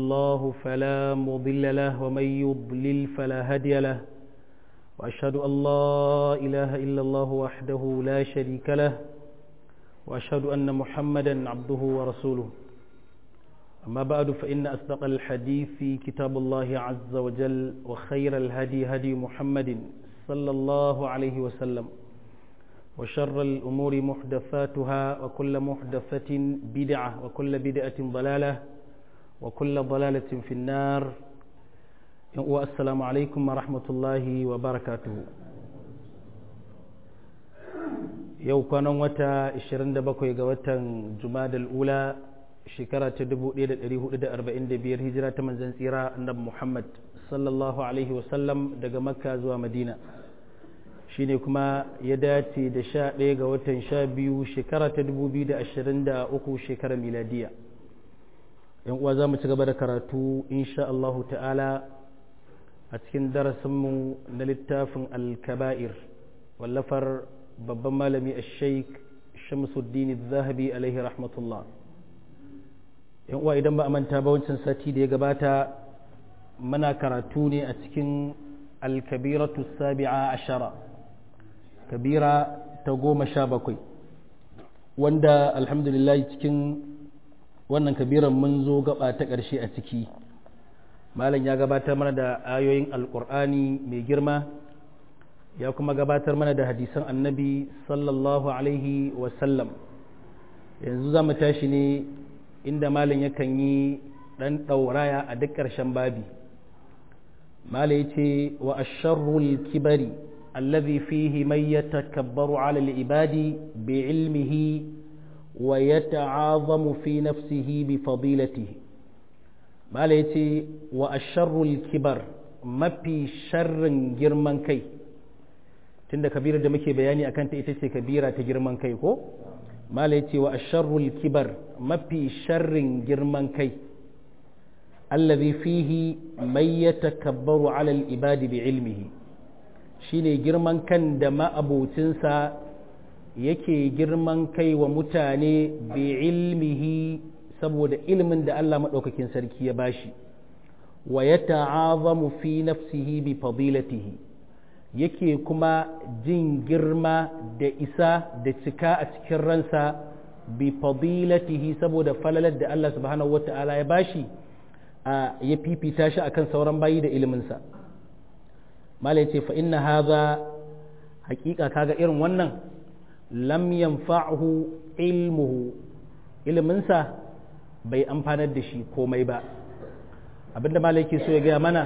الله فلا مضل له ومن يضلل فلا هادي له وأشهد أن لا إله إلا الله وحده لا شريك له وأشهد أن محمدا عبده ورسوله أما بعد فإن أصدق الحديث في كتاب الله عز وجل وخير الهدي هدي محمد صلى الله عليه وسلم وشر الأمور محدثاتها وكل محدثة بدعة وكل بدعة ضلالة وكل ضلالة في النار والسلام عليكم ورحمة الله وبركاته yau kwanan wata 27 ga watan Jumadal Ula shekara ta 1445 hijira ta manzon tsira annabi Muhammad sallallahu alaihi wasallam daga Makka zuwa Madina shine kuma ya dace da 11 ga watan 12 shekara ta 2023 shekarar miladiya yan uwa zamu ci gaba da karatu insha Allah ta'ala a cikin darasinmu na littafin al-kaba'ir wallafar babban malami al-sheikh Shamsuddin al-Zahabi alaihi rahmatullah yan uwa idan ba a manta ba wancan sati da ya gabata muna karatu ne a cikin al-kabiratu sabi'a ashara kabira ta 17 wanda alhamdulillah cikin wannan kabiran mun zo gaba ta ƙarshe a ciki malam ya gabatar mana da ayoyin alƙur'ani mai girma ya kuma gabatar mana da hadisan annabi sallallahu alaihi wasallam yanzu za mu tashi ne inda malam yakan yi ɗan ɗauraya a duk ƙarshen babi malam ya ce wa asharrul kibari alladhi fihi man yatakabbaru ala al-ibadi bi'ilmihi wa yata'azamu fi nafsihi bi fadilatihi malam ya ce wa asharrul kibar mafi sharrin girman kai tunda kabirar da muke bayani akan ta ita ce kabira ta girman kai ko mala yace wa asharrul kibar mafi sharrin girman kai allazi fihi may yatakabbaru ala al ibadi bi ilmihi shine girman kan da ma'abocinsa yake girman kai wa mutane bi ilmihi saboda ilimin da Allah madaukakin sarki ya bashi wa yata'azamu fi nafsihi bi fadilatihi yake kuma jin girma da isa da cika a cikin ransa bi fadilatihi saboda falalar da Allah subhanahu wata'ala ya bashi ya fifita shi akan sauran bayi da iliminsa mala yace fa inna hadha haqiqa kaga irin wannan lam yanfa'hu ilmuhu iliminsa bai amfanar da shi komai ba abinda mala yake so ya gaya mana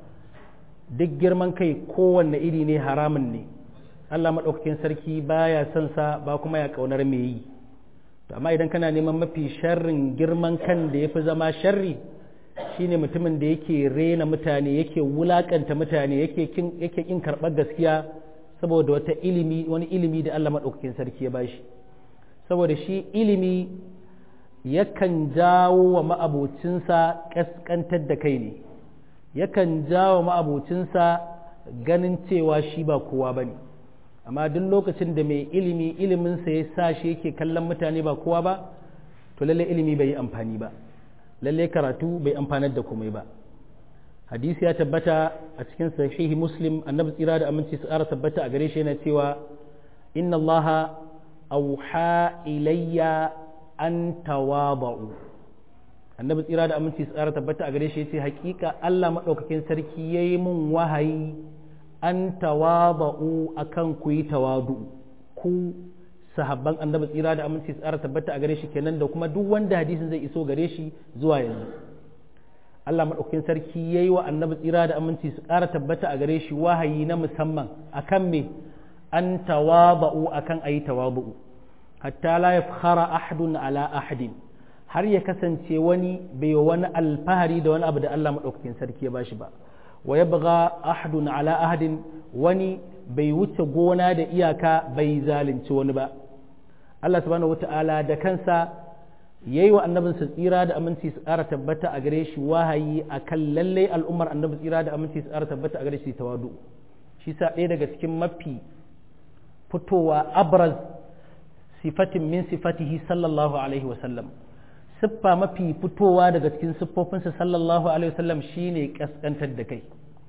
duk girman kai kowanne iri ne haramun ne Allah maɗaukakin sarki baya son sa ba kuma ya ƙaunar me yi to amma idan kana neman mafi sharrin girman kan da yafi zama sharri shine mutumin da yake rena mutane yake wulakanta mutane yake kin karɓar gaskiya saboda wani ilimi da Allah maɗaukakin sarki ya bashi saboda shi ilimi yakan jawo wa ma'abocinsa ƙasƙantar da kai ne yakan jawo ma'abocinsa ganin cewa shi ba kowa ba ne amma duk lokacin da mai iliminsa ya sa shi yake kallon mutane ba kowa ba to lalle ilimi bai yi amfani ba lalle karatu bai amfanar da komai ba hadisi ya tabbata a cikin sahihi muslim annabi tsira da aminci su ƙara tabbata a gare shi yana cewa inna allaha auha ilayya an tawaba'u annabi tsira da aminci tsara tabbata a gare shi yace hakika Allah madaukakin sarki yayi mun wahayi an tawaba'u akan ku yi tawadu ku sahabban annabi tsira da aminci tsara tabbata a gare shi kenan da kuma duk wanda hadisin zai iso gare shi zuwa yanzu Allah madaukakin sarki yayi wa annabi tsira da aminci tsara tabbata a gare shi wahayi na musamman akan me an tawaba'u akan ayi tawadu hatta la yafkhara ahadun ala ahadin har ya kasance wani bai wani alfahari da wani abu da Allah maɗaukakin sarki ya bashi ba wa ya buga ahadun ala ahadin wani bai wuce gona da iyaka bai zalunci wani ba Allah subhanahu wata'ala da kansa yayi wa annabinsa tsira da aminci su ƙara tabbata a gare shi wahayi akan lalle al'ummar annabi tsira da aminci su ƙara tabbata a gare shi tawadu shi sa ɗaya daga cikin mafi fitowa abraz sifatin min sifatihi sallallahu alaihi wa sallam siffa mafi fitowa daga cikin siffofinsa sallallahu alaihi wasallam shine kaskantar da kai,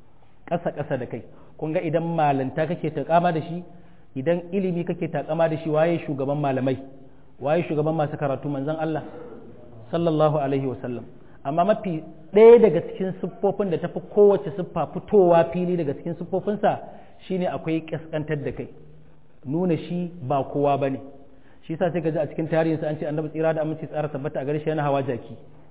ƙasa da kai. Kun ga idan malanta kake takama da shi, idan ilimi kake takama da shi, waye shugaban malamai, waye shugaban masu karatu? Manzon Allah sallallahu alaihi wasallam. Amma mafi ɗaya daga cikin siffofin da tafi kowace siffa fitowa fili daga cikin siffofinsa shine akwai kaskantar da kai, nuna shi ba kowa bane. Shi yasa sai ka ji a cikin tarihinsa an ce annabi tsira da aminci tsara tabbata a gare shi yana hawa jaki.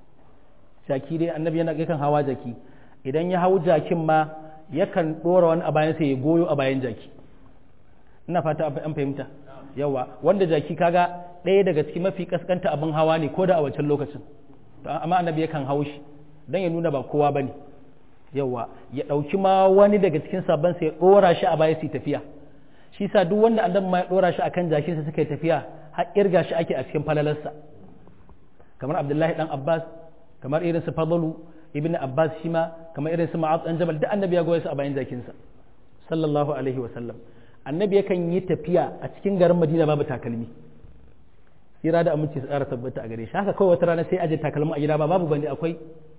Jaki dai annabi yana yakan hawa jaki, idan ya hau jakin ma yakan ɗora wani a bayan sai ya goyo a bayan jaki. Ina fata an fahimta. Yawa wanda jaki kaga ɗaya daga cikin mafi kaskanta abin hawa ne ko da a wancan lokacin, amma annabi yakan hau shi don ya nuna ba kowa bane. Yawa ya ɗauki ma wani daga cikin sabban sai ya ɗora shi a baya su tafiya. Shi sa duk wanda annabi ma ya ɗora shi akan jakinsa suka yi tafiya har irga shi ake a cikin falalarsa, kamar Abdullahi dan Abbas, kamar irin su Fadlu ibn Abbas shi ma, kamar irin su Mu'adh dan Jabal, duk annabi ya goya su a bayan jakinsa sallallahu alaihi wa sallam. Annabi yakan yi tafiya a cikin garin Madina babu takalmi, tsira da aminci su tsara tabbata a gare shi. Haka kawai wata rana sai aje takalmin a gida, ba babu bane akwai,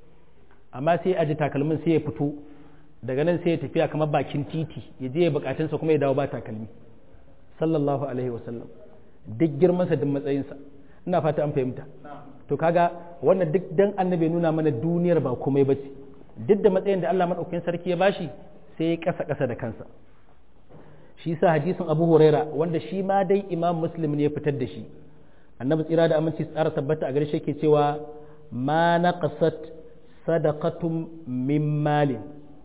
amma sai aje takalmin sai ya fito daga nan sai ya tafiya kamar bakin titi ya je ya bukatunsa kuma ya dawo ba takalmi sallallahu alaihi wa sallam. Duk girmansa duk matsayinsa, ina fata an fahimta. To kaga wannan duk dan annabi nuna mana duniyar ba komai bace, duk da matsayin da Allah madaukakin sarki ya bashi sai ya kasa da kansa. Shi yasa hadisin Abu Huraira wanda shi ma dai Imam Muslim ne ya fitar da shi, annabi tsira da aminci tsara tabbata a gare shi yake cewa ma naqasat sadaqatum min malin,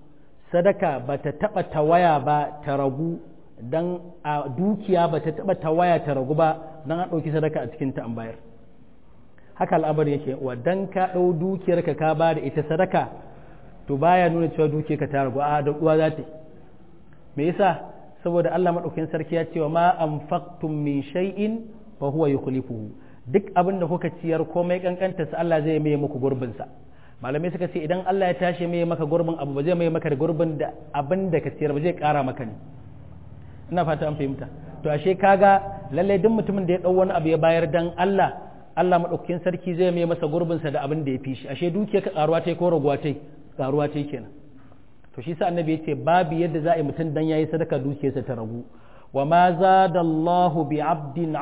sadaka bata taba tawaya ba ta ragu, dan a dukiya ba ta taba tawaya ta ragu ba dan an ɗauki sadaka a cikin ta an bayar. Haka al'amari yake wa dan ka ɗau dukiyarka ka ba da ita sadaka to baya nuna cewa dukiyarka ta ragu, a da uwa za ta. Me yasa? Saboda Allah madaukakin sarki ya ce wa ma anfaqtum min shay'in fa huwa yukhlifuhu, duk abin da kuka ciyar komai kankanta sa Allah zai mai muku gurbin sa. Malamai suka ce idan Allah ya tashi mai maka gurbin abu ba zai mai maka da gurbin da abin da ka ciyar ba, zai ƙara maka ne. Ina fata an fahimta. To ashe kaga lalle duk mutumin da ya dau wani abu ya bayar dan Allah, Allah madaukakin sarki zai mai masa gurbin sa da abin da ya fi shi. Ashe dukiya ka karuwa tai ko raguwa tai? Karuwa tai kenan. To shi sa annabi yace babu yadda za a yi mutum dan yayi sadaka dukiyarsa ta ragu. Wa ma zadallahu bi 'abdin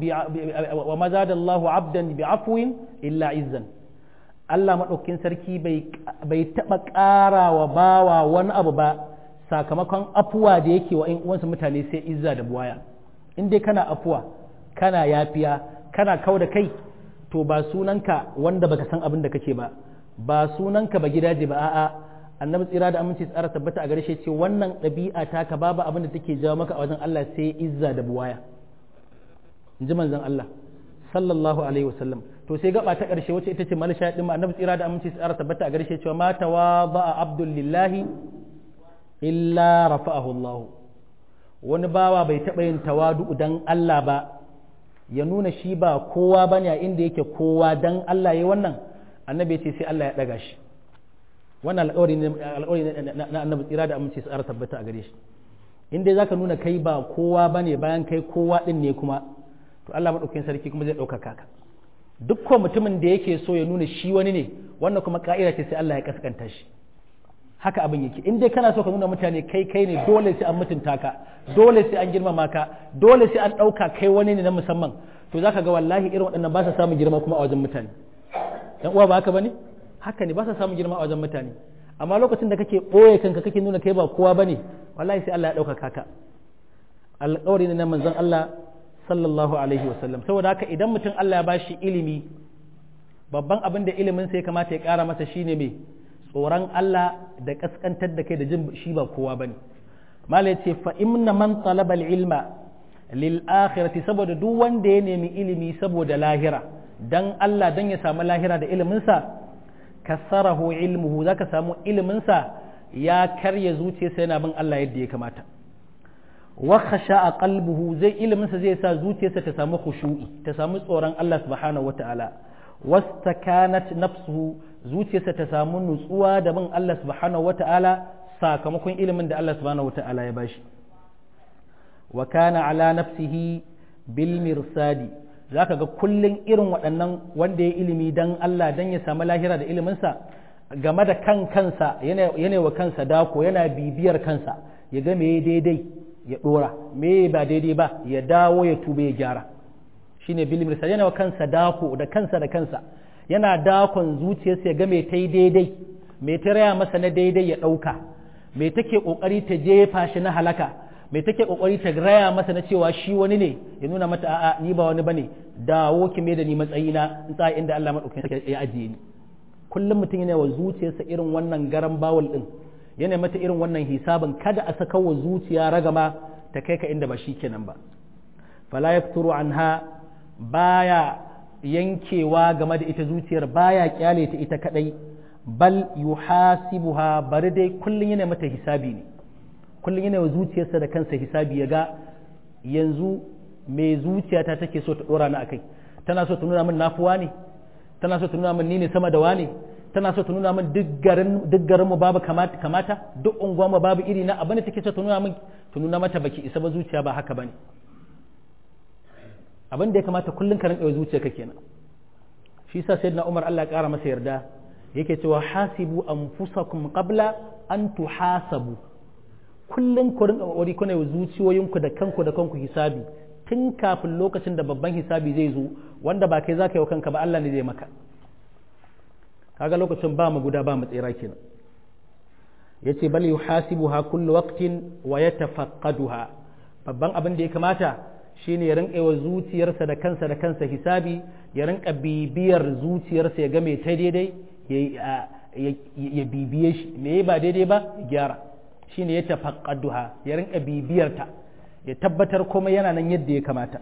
wa ma zadallahu 'abdan bi 'afwin illa izzan. Allah madaukakin sarki bai taba ƙara wa bawa wani abu ba sakamakon afuwa da yake wa ‘yan uwansa mutane sai izza da buwaya. In dai kana afuwa, kana yafiya, kana kau da kai, to ba sunanka wanda baka san abin da kake ba sunanka ba gidaje ba, a'a. Annabi tsira da aminci tsara tabbata a gare shi ce wannan ɗabi'a ta ka babu abin da take jawo maka a wajen Allah sai izza da buwaya. In ji manzon Allah sallallahu alaihi wasallam. To sai gaba ta ƙarshe wacce ita ce malisha din annabi tsira da aminci tsara tabbata a gare shi cewa ma tawaba abdul lillahi illa rafa'ahu Allah. Wani bawa bai taɓa yin tawadu dan Allah ba, ya nuna shi ba kowa bane a inda yake kowa dan Allah yayi wannan, annabi ya ce sai Allah ya ɗaga shi. Wannan alƙawari na annabi tsira da aminci tsara tabbata a gare shi. In dai zaka nuna kai ba kowa bane bayan kai kowa din ne kuma, to Allah madaukakin sarki kuma zai ɗaukaka ka. Dukkan mutumin da yake so ya nuna shi wani ne, wannan kuma ka'ida ce sai Allah ya kaskanta shi. Haka abin yake. In dai kana so ka nuna mutane kai ne, dole sai an mutunta ka, dole sai an girmama ka, dole sai an ɗauka kai wani ne na musamman, to zaka ga wallahi irin waɗannan ba sa samun girma kuma a wajen mutane. Dan uwa ba haka bane? Haka ne, ba sa samun girma a wajen mutane. Amma lokacin da kake ɓoye kanka kake nuna kai ba kowa bane, wallahi sai Allah ya ɗaukaka ka. Alƙawari ne na manzon Allah sallallahu alaihi wasallam. Saboda haka idan mutum Allah ya bashi ilimi, babban abin da ilimin sai kamata ya ƙara masa shine me? Tsoron Allah da kaskantar da kai da jin shi ba kowa bane. Mala yace fa inna man talaba al-ilma lil akhirati, saboda duk wanda ya nemi ilimi saboda lahira dan Allah dan ya samu lahira da ilimin sa, kasarahu ilmuhu, zaka samu ilimin sa ya karya zuciyarsa yana bin Allah yadda ya kamata. Wa khasha'a qalbuhu, zai ilimin sa zai sa zuciyarsa ta samu khushu'i, ta samu tsoron Allah subhanahu wataala. Wastakanat nafsuhu, zuciyarsa ta samu nutsuwa da bin Allah subhanahu wataala sakamakon ilimin da Allah subhanahu wataala ya bashi. Wa kana ala nafsihi bil mirsadi, zaka ga kullun irin waɗannan wanda ya ilimi dan Allah dan ya samu lahira da iliminsa game da kansa yana wa kansa dako, yana bibiyar kansa ya ga me daidai ya dora, me ba daidai ba ya dawo ya tube ya gyara. Shine bil mirsad, yana wa kansa dako da kansa yana dakon zuciyarsa ya ga me tai daidai, me ta raya masa na daidai ya dauka, me take kokari ta jefa shi na halaka, me take kokari ta raya masa na cewa shi wani ne, ya nuna mata a'a ni ba wani bane, dawo ki me da ni matsayina in tsaya inda Allah madaukakin sarki ya ajiye ni. Kullum mutum yana wa zuciyarsa irin wannan garan bawul din, yana mata irin wannan hisabin, kada a saka wa zuciya ragama ta kai ka inda ba shi kenan ba. Fala yafturu anha, baya yankewa game da ita zuciyar, baya kyale ta ita kadai, bal yuhasibuha, bari dai kullum yana mata hisabi ne, kullum yana wa zuciyarsa da kansa hisabi, ya ga yanzu me zuciyata take so ta dora ni akai. Tana so ta nuna min nafuwa ne, tana so ta nuna min ni ne sama da wane, tana so ta nuna min duk garin mu babu kamata, duk unguwa mu babu iri na, abin da take so ta nuna min, ta nuna mata baki isa ba, zuciya ba haka bane. Abin da ya kamata kullun ka rinka zuciya ka kenan. Shi yasa sayyidina Umar Allah ya kara masa yarda yake cewa hasibu anfusakum qabla an tuhasabu. Kullun ku rinka kokari kuna zuciyoyinku da kanku hisabi tun kafin lokacin da babban hisabi zai zo, wanda ba kai za ka yi wa kanka ba, Allah ne zai maka. Kaga lokacin ba mu guda ba mu tsira kenan. Yace bal yuhasibuha kullu waqtin wa yatafaqqaduha. Babban abin da ya kamata shine ya rinka wa zuciyarsa da kansa hisabi, ya rinka bibiyar zuciyarsa ya ga me ta daidai ya bibiye shi, me ba daidai ba gyara. Shine ya tafaqqaduha, ya rinka bibiyarta, ya tabbatar komai yana nan yadda ya kamata.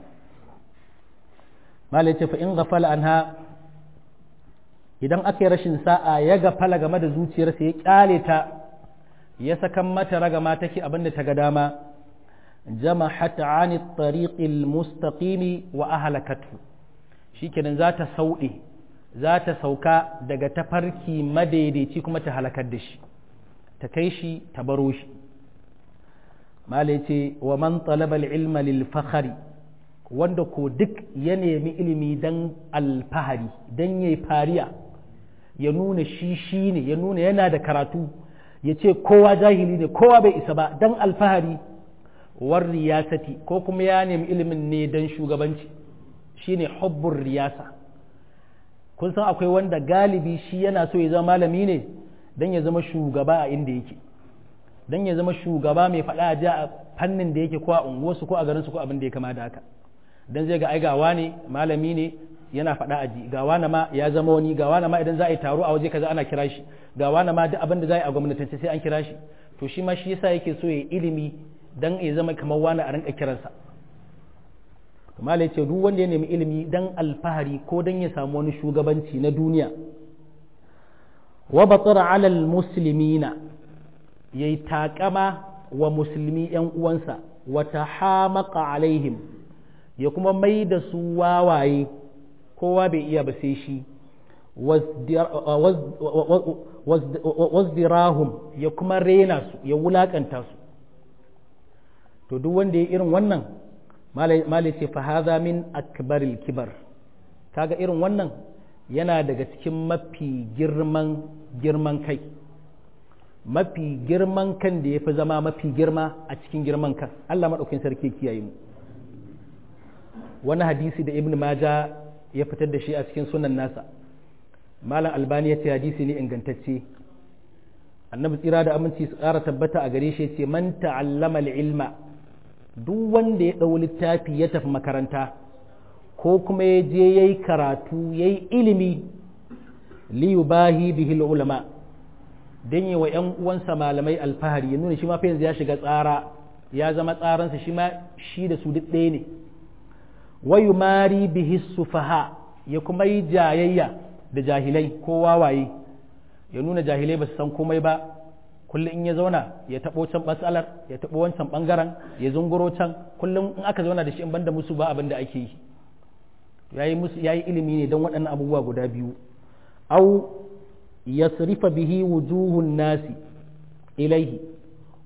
Malai ce fa in ghafala anha, idan aka yi rashin sa'a ya gafala game da zuciyarsa, ya kyale ta, ya sakan mata ragama take abin da ta ga dama, jamahat ani tariqil mustaqimi wa ahlakatu, shikenan za ta sauɗe, za ta sauka daga tafarki madaidaici kuma ta halakar da shi, ta kai shi ta baro shi. Malai ce wa man talaba ilma lil fakhari, wanda ko duk ya nemi ilimi dan alfahari, dan yayi fariya, ya nuna shi ne, ya nuna yana da karatu, ya ce kowa jahili ne, kowa bai isa ba, dan alfahari, war riyasati, ko kuma ya nemi ilimin ne dan shugabanci, shine hubbur riyasa. Kun san akwai wanda galibi shi yana so ya zama malami ne dan ya zama shugaba a inda yake, dan ya zama shugaba mai faɗa a a fannin da yake, ko a unguwarsu ko a garinsu ko abin da ya kama da haka. Dan zai ga ai gawa ne malami ne yana faɗa a ji, gawa na ma ya zama wani, gawa na ma idan za a yi taro a waje kaza ana kira shi, gawa na ma duk abin da za a yi a gwamnatance sai an kira shi. To shi ma shi yasa yake so ya ilimi dan ya zama kamar wani a rinka kiransa. Malai ce duk wanda ya nemi ilimi dan alfahari ko dan ya samu wani shugabanci na duniya, wa batara ala almuslimina, yayi takama wa musulmi yan uwansa, wa tahamaqa alaihim, ya kuma mai da su wawaye, kowa bai iya ba sai shi, wazdirahum, ya kuma rena su, ya wulakanta su. To duk wanda ya irin wannan, malai ce fa hadha min akbaril kibar, kaga irin wannan yana daga cikin mafi girman kai, mafi girman kan da ya fi zama mafi girma a cikin girman kan. Allah maɗaukin sarki kiyaye mu. Wani hadisi da Ibn Maja ya fitar da shi a cikin sunan nasa, Malam Albani ya ce hadisi ne ingantacce. Annabi tsira da aminci su ƙara tabbata a gare shi ya ce man ta'allama al-ilma, duk wanda ya ɗau littafi ya tafi makaranta ko kuma ya je yayi karatu yayi ilimi, li yubahi bihi ulama, dan yi wa ƴan uwansa malamai alfahari, ya nuna shi ma fa yanzu ya shiga tsara, ya zama tsaransa shi ma shi da su duk ɗaya ne. Wa yumari bihi sufaha, ya kuma yi jayayya da jahilai ko wawaye, ya nuna jahilai ba su san komai ba, kullum in ya zauna ya taɓo can matsalar, ya taɓo wancan ɓangaren, ya zunguro can, kullum in aka zauna da shi in banda musu ba abin da ake yi. Ya yi ilimi ne don waɗannan abubuwa guda biyu. Au yasrifa bihi wujuhun nasi ilaihi,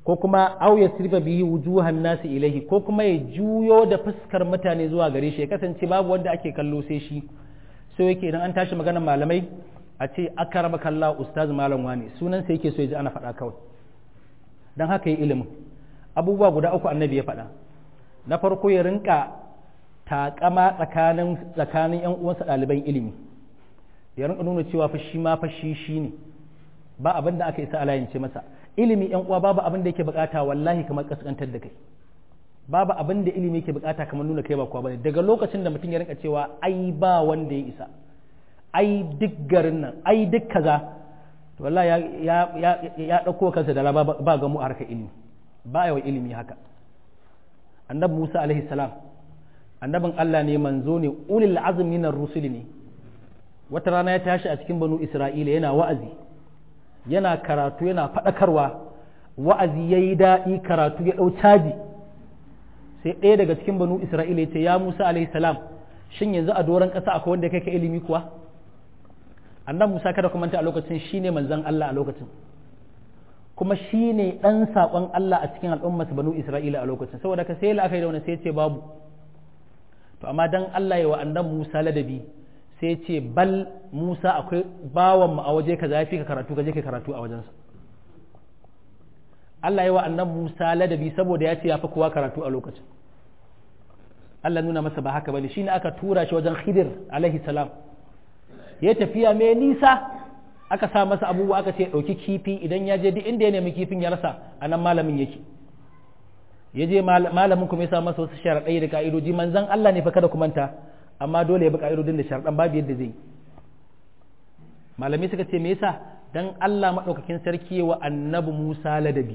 ko kuma aw yasrifa bihi wujuhan nasi ilaihi, ko kuma ya juyo da fuskar mutane zuwa gare shi, ya kasance babu wanda ake kallo sai shi. So yake idan an tashi maganar malamai a ce akarama kallah ustaz malam wani, sunan sai yake so ya ji ana faɗa kawai. Dan haka yi ilimin abubuwa guda uku annabi ya faɗa. Na farko ya rinka takama tsakanin yan uwansa ɗaliban ilimi, ya rinka nuna cewa fa shi ma fa shi ne, ba abin da aka isa alayance masa. Ilimi yan uwa babu abin da yake bukata wallahi kamar kaskantar da kai, babu abin da ilimi yake bukata kamar nuna kai ba kowa bane. Daga lokacin da mutum ya rinka cewa ai ba wanda ya isa, ai duk garin nan, ai duk kaza, to wallahi ya dauko kansa da ba ga mu a harkar ilimi, ba yawa ilimi haka. Annabi Musa alaihi salam annabin Allah ne, manzo ne, ulil azmi minar rusul ne. Wata rana ya tashi a cikin banu Isra'ila yana wa'azi, yana karatu, yana faɗakarwa, wa'azi yayi daɗi, karatu ya ɗau caji. Sai ɗaya daga cikin banu Isra'ila ya ce, ya Musa alaihi salam, shin yanzu a doron ƙasa akwai wanda kai ka ilimi kuwa? Annabi Musa kada kuma a lokacin shine manzon Allah a lokacin, kuma shine ɗan saƙon Allah a cikin al'ummarsa banu Isra'ila a lokacin. Saboda ka sai la'akari da wani sai ya ce babu. To amma dan Allah ya wa annabi Musa ladabi sai ce bal Musa akwai bawan mu a waje kaza yafi ka karatu, ka je ka karatu a wajensa. Allah ya wa annabi Musa ladabi saboda ya ce ya fi kowa karatu a lokacin. Allah nuna masa ba haka bane, shine aka tura shi wajen Khidir alaihi salam. Ya tafiya mai nisa, aka sa masa abubuwa, aka ce dauki kifi, idan ya je duk inda ya nemi kifin ya rasa, anan malamin yake. Ya je malamin kuma ya sa masa wasu sharaɗai da ka'idoji, manzon Allah ne fa kada ku manta, amma dole ya bi ka'idodin da sharaɗan, babu yadda zai. Malamai suka ce me yasa? Dan Allah madaukakin sarki wa annabi Musa ladabi.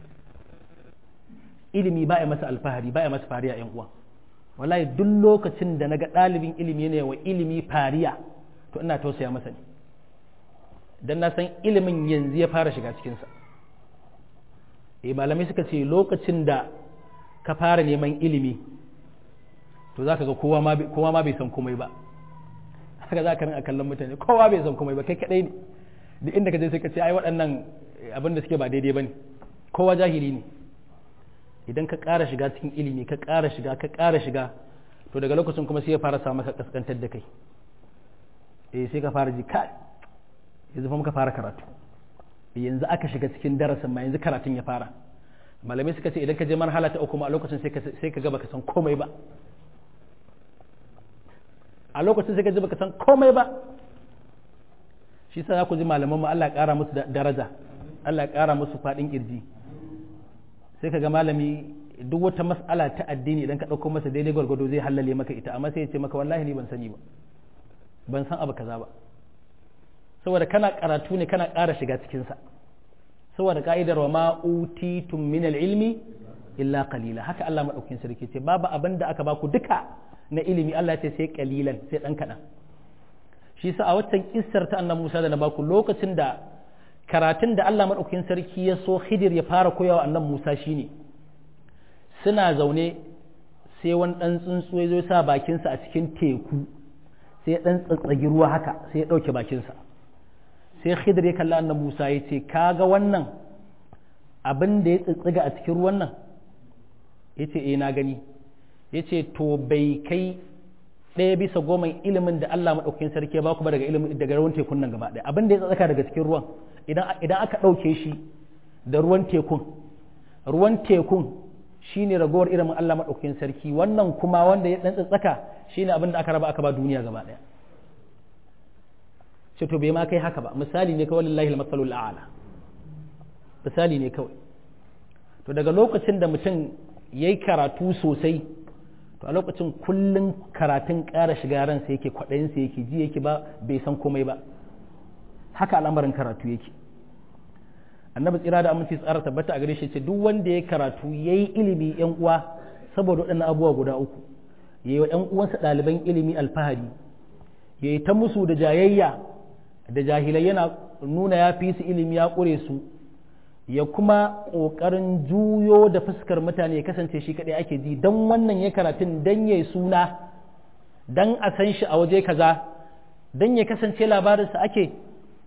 Ilimi ba ya masa alfahari, ba ya masa fariya ƴan uwa. Wallahi duk lokacin da naga ɗalibin ilimi ne wa ilimi fariya, to ina tausaya masa ne. Dan na san ilimin yanzu ya fara shiga cikinsa. Malamai suka ce lokacin da ka fara neman ilimi, to za ka ga kowa ma bai san komai ba. Haka za ka rinka kallon mutane, kowa bai san komai ba, kai kaɗai ne. Duk inda ka je sai ka ce ai waɗannan abin da suke ba daidai ba ne, kowa jahili ne. Idan ka ƙara shiga cikin ilimi, ka ƙara shiga, to daga lokacin kuma sai ya fara samu ka kaskantar da kai. Sai ka fara ji kai, yanzu fa muka fara karatu. Yanzu aka shiga cikin darasin ma, yanzu karatun ya fara. Malamai suka ce idan ka je marhala ta uku a lokacin sai ka ga baka san komai ba. A lokacin sai ka ji baka san komai ba. Shi yasa za ku ji malaman mu Allah ya ƙara musu daraja, Allah ya ƙara musu faɗin kirji. Sai ka ga malami duk wata mas'ala ta addini idan ka ɗauko masa daidai gwargwado zai hallale maka ita, amma sai ya ce maka wallahi ni ban sani ba, ban san abu kaza ba. Saboda kana karatu ne kana ƙara shiga cikinsa, saboda ka'idar wa ma'utitum min ilmi illa qalila, haka Allah maɗaukin sarki ce babu abin da aka baku duka na ilimi, Allah ce sai qalilan, sai ɗan kaɗan. Shi sa a waccan kissar ta annabi Musa da na baku, lokacin da karatun da Allah maɗaukin sarki ya so Khidir ya fara koyawa annabi Musa shine, suna zaune sai wani ɗan tsuntsu ya zo sa bakinsa a cikin teku, sai ya ɗan tsatsagi ruwa haka, sai ya ɗauke bakinsa. Sai Khidir ya kalla annabi Musa ya ce kaga wannan abin da ya tsitsiga a cikin ruwan nan? Ya ce na gani. Ya ce to bai kai 1/10 ilimin da Allah maɗaukakin sarki ya baku ba daga ruwan tekun nan gaba ɗaya. Abin da ya tsaka daga cikin ruwan idan aka ɗauke shi da ruwan tekun shine ragowar ilimin Allah maɗaukakin sarki, wannan kuma wanda ya ɗan tsaka shine abin da aka raba aka ba duniya gaba ɗaya. Ce to bai ma kai haka ba, misali ne kawai lillahi al-masalul a'la, misali ne kawai. To daga lokacin da mutum yayi karatu sosai, to a lokacin kullun karatun ƙara shiga ransa yake, kwaɗayin sa yake ji yake ba bai san komai ba. Haka al'amarin karatu yake. Annabi tsira da aminci tsara tabbata a gare shi ce duk wanda ya karatu yayi ilimi yan uwa, saboda waɗannan abubuwa guda uku, yayi wa yan uwansa ɗaliban ilimi alfahari, yayi ta musu da jayayya da jahilai yana nuna ya fi su ilimi ya ƙure su, ya kuma ƙoƙarin juyo da fuskar mutane ya kasance shi kaɗai ake ji, don wannan ya karatun don ya suna, don a san shi a waje kaza, don ya kasance labarinsa ake.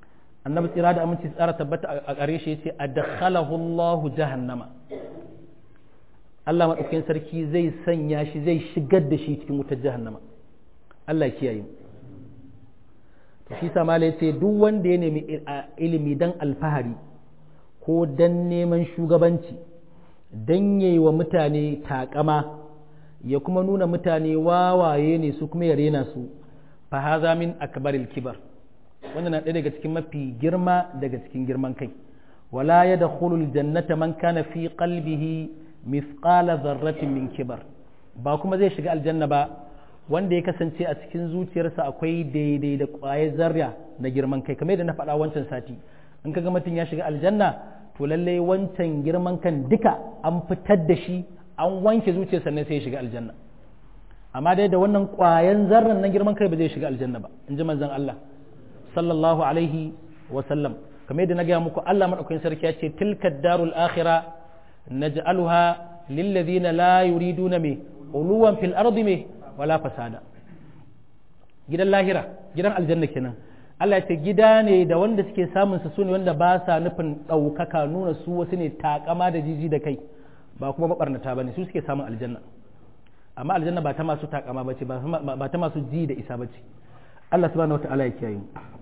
annabi tsira da aminci tsara tabbata a gare shi yace adkhalahu Allahu jahannama Allah madaukakin sarki zai sanya shi zai shigar da shi cikin wutar jahannama Allah kiyaye to shi sa malai yace duk wanda ya nemi ilimi dan alfahari ko dan neman shugabanci dan yayi wa mutane takama ya kuma nuna mutane wawaye ne su kuma ya rena su fa haza min akbaril kibar wannan na ɗaya daga cikin mafi girma daga cikin girman kai wala yadkhulul jannata man kana fi qalbihi mithqala dharratin min kibar ba kuma zai shiga aljanna ba wanda ya kasance a cikin zuciyarsa akwai daidai da ƙwayar zarra na girman kai kamar yadda na faɗa wancan sati in kaga mutum ya shiga aljanna to lallai wancan girman kan duka an fitar da shi an wanke zuciyar sannan sai ya shiga aljanna amma dai da wannan ƙwayan zarran na girman kai ba zai shiga aljanna ba in ji manzon Allah sallallahu alaihi wa sallam kamar yadda na gaya muku Allah madaukakin sarki ya ce tilka darul akhira naj'aluha lil ladina la yuriduna me uluwan fil ardi me wala fasada gidan lahira gidan aljanna kenan Allah ya ce gida ne da wanda suke samun su ne wanda ba sa nufin ɗaukaka nuna su wasu ne takama da jiji da kai ba kuma mabarnata bane su suke samun aljanna amma aljanna ba ta masu takama bace ba ta masu ji da isa bace Allah subhanahu wataala ya kiyaye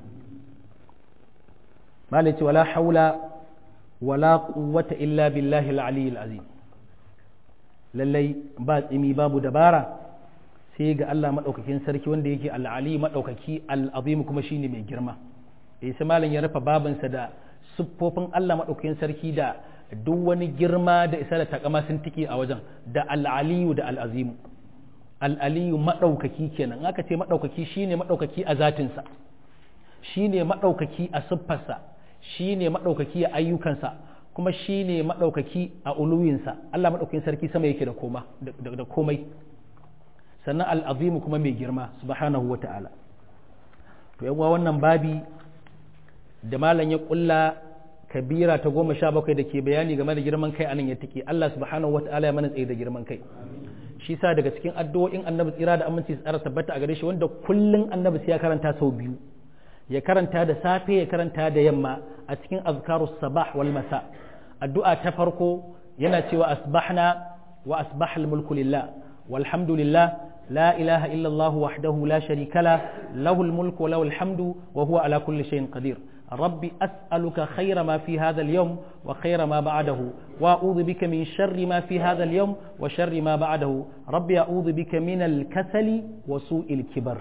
malai ce wala haula wala quwwata illa billahi al-aliyyil azim lallai ba tsimi babu dabara sai ga Allah madaukakin sarki wanda yake al-ali madaukaki al-azim kuma shine mai girma sai malam ya rufe babansa da siffofin Allah madaukakin sarki da duk wani girma da isa da takama sun tike a wajen da al-aliyu da al-azim al-aliyu madaukaki kenan aka ce madaukaki shine madaukaki a zatinsa shine madaukaki a siffarsa shine madaukaki a ayyukansa kuma shine madaukaki a uluwinsa Allah madaukakin sarki sama yake da komai sannan al-azim kuma mai girma subhanahu wata'ala to yawa wannan babi da malam ya kulla kabira ta 17 da ke bayani game da girman kai anan ya tike Allah subhanahu wata'ala ya mana tsaye da girman kai shi sa daga cikin addu'o'in annabi tsira da aminci tsara tabbata a gare shi wanda kullun annabi sai ya karanta sau biyu ya karanta da safe ya karanta da yamma a cikin azkarus sabah wal masa addu'a ta farko yana cewa asbahna wa asbahal mulku lillah walhamdulillah la ilaha illa Allah wahdahu la sharika la lahul mulku wa lahul hamdu wa huwa ala kulli shay'in qadir ربي أسألك خير ما في هذا اليوم وخير ما بعده وأعوذ بك من شر ما في هذا اليوم وشر ما بعده ربي أعوذ بك من الكسل وسوء الكبر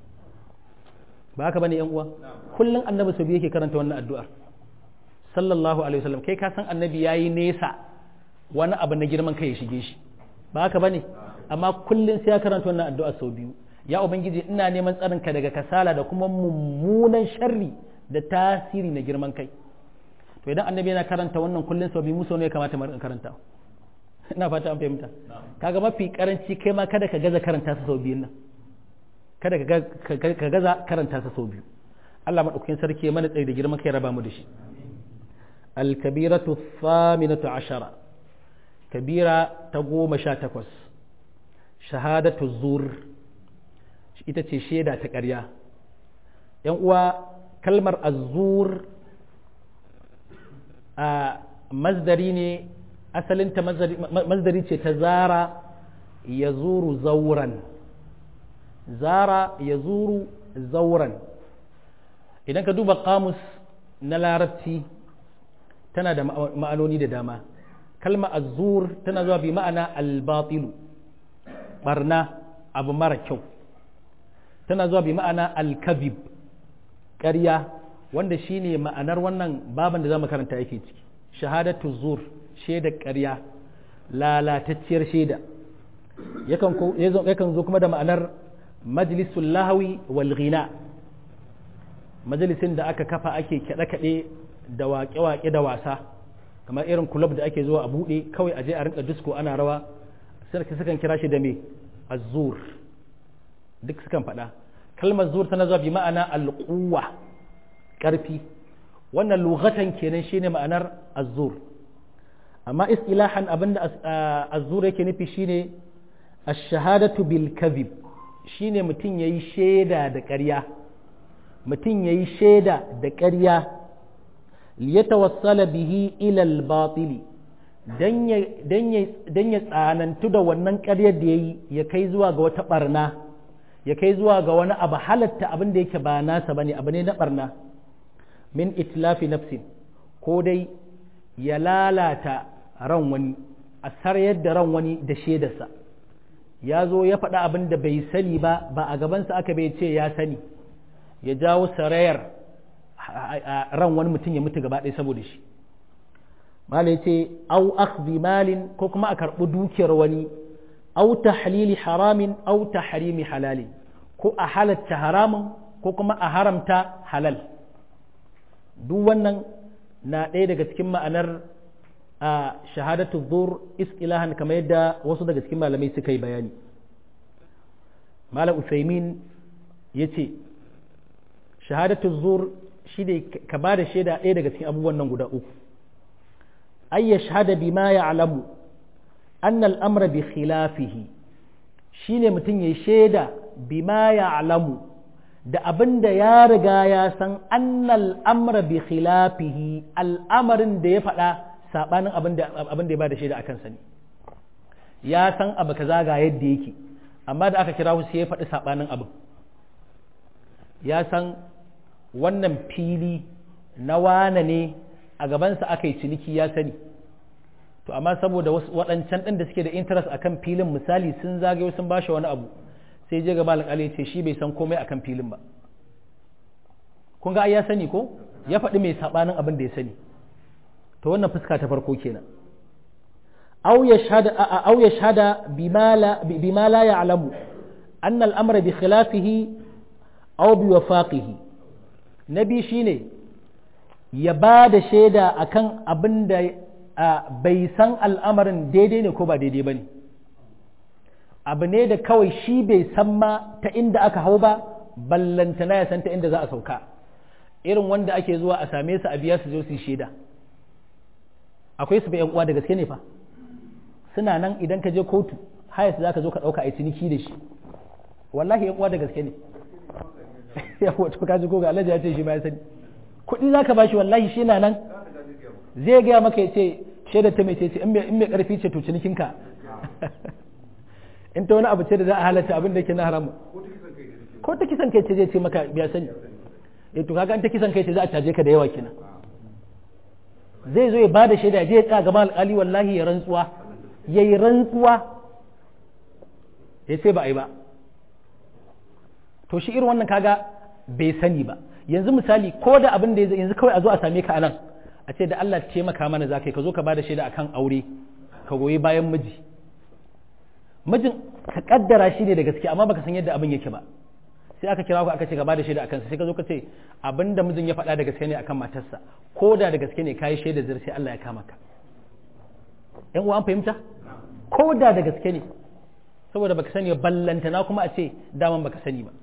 بهاك بني أموا كل النبي سبيه كرنت وانا الدعاء صلى الله عليه وسلم كي كاسن النبي ياي نيسا وانا أبن نجر من كي يشيش بهاك بني أما كل سيا كرنت وانا الدعاء سوبيو يا أبنجي إنا نيمان تسألن كدغ كسالة دكما ممونا شري da tasiri na girman kai to idan annabi yana karanta wannan kullun sau biyu muso ne ya kamata mu karanta ina fata an fahimta kaga mafi karanci kai ma kada ka gaza karanta su sau biyun nan kada ka gaza karanta su sau biyu Allah madaukakin sarki ya mana tsayi da girman kai raba mu da shi al-kabiratu thaminatu ashara kabira ta 18 shahadatu zur ita ce shaida ta ƙarya yan uwa kalmar azur a masdari ne asalinta masdari ce ta zara ya zuru zauran zara ya zuru zauran idan ka duba kamus na larabci tana da ma'anoni da dama kalma azur tana zuwa bi ma'ana albatilu barna abu mara kyau tana zuwa bi ma'ana alkabib ƙarya wanda shine ma'anar wannan baban da za mu karanta yake ciki shahadatu zur shaidar ƙarya lalatacciyar shaida yakan zo kuma da ma'anar majlisul lahawi wal ghina majalisin da aka kafa ake kaɗe-kaɗe da waƙe-waƙe da wasa kamar irin kulab da ake zuwa a buɗe kawai aje a rinka disco ana rawa sukan kira shi da me azzur duk sukan faɗa kalmar zuwa tana zuwa bi ma'ana alƙuwa ƙarfi wannan lughatan kenan shine ma'anar azzur amma istilahan abinda azzur yake nufi shine ash-shahadatu bil kadhib shine mutum yayi shaida da ƙarya mutum yayi shaida da ƙarya liyatawassala bihi ila al-batili dan ya tsanantu da wannan ƙaryar da yayi ya kai zuwa ga wata barna ya kai zuwa ga wani abu halatta abin da yake ba nasa bane abu ne na barna min itlafi nafsin ko dai ya lalata ran wani a sarayar da ran wani da shaidarsa ya zo ya faɗa abin da bai sani ba a gabansa aka bai ce ya sani ya jawo sarayar ran wani mutum ya mutu gaba ɗaya saboda shi malai ce au akhdhi malin ko kuma a karɓi dukiyar wani au tahlili haramin au tahrimi halalin ko a halatta haramun ko kuma a haramta halal duk wannan na ɗaya daga cikin ma'anar a shahadatu zur istilahan kamar yadda wasu daga cikin malamai suka yi bayani malam Usaimin ya ce shahadatu zur shi ne ka ba da shaida ɗaya daga cikin abubuwan nan guda uku ay yashhada bima ya'lamu anna al-amra bi khilafihi shine mutum ya shaida bima ya'lamu da abin da ya riga ya san annal amra bi khilafihi al'amarin da ya faɗa sabanin abin da ya ba da shaida akan sani ya san abu kaza ga yadda yake amma da aka kira sai ya faɗi sabanin abin ya san wannan fili na wane ne a gabansa aka yi ciniki ya sani to amma saboda waɗancan ɗin da suke da interest akan filin misali sun zagayo sun bashi wani abu sai je gaba alƙali ya ce shi bai san komai akan filin ba kun ga ai ya sani ko ya faɗi mai sabanin abin da ya sani to wannan fuska ta farko kenan aw yashhada bima la ya'lamu anna al-amra bi khilafihi aw bi wafaqihi nabi shine ya ba da shaida akan abin da bai san al'amarin daidai ne ko ba daidai bane abu ne da kawai shi bai san ma ta inda aka hau ba ballantana ya san ta inda za a sauka irin wanda ake zuwa a same su a biya su zo su shaida akwai su bai yan uwa da gaske ne fa suna nan idan ka je kotu haya su zaka zo ka dauka a ciniki da shi wallahi yan uwa da gaske ne ya wato ka ji ko ga Allah ya ce shi ma ya sani kuɗi zaka bashi wallahi shi na nan zai gaya maka ya ce shaidar ta mai ce in mai karfi ce to cinikinka in ta wani abu ce da za a halatta abin da ke na haramu ko ta kisan kai ce zai ce maka biya sani to kaga in ta kisan kai ce za a caje ka da yawa kenan zai zo ya bada shaida je ya tsaya gaban alƙali wallahi ya rantsuwa yayi rantsuwa ya ce ba ai ba to shi irin wannan kaga bai sani ba yanzu misali ko da abin da yanzu kawai a zo a same ka anan a ce da Allah ce maka mana zakai ka zo ka bada shaida akan aure ka goyi bayan mijin ka kaddara shi ne da gaske amma baka san yadda abin yake ba sai aka kira ku aka ce gaba da shaida akan sa sai ka zo ka ce abinda mijin ya faɗa da gaske ne akan matarsa ko da gaske ne kai shaida zir sai Allah ya kama ka ɗan uwa an fahimta ko da gaske ne saboda baka sani ballanta na kuma a ce daman baka sani ba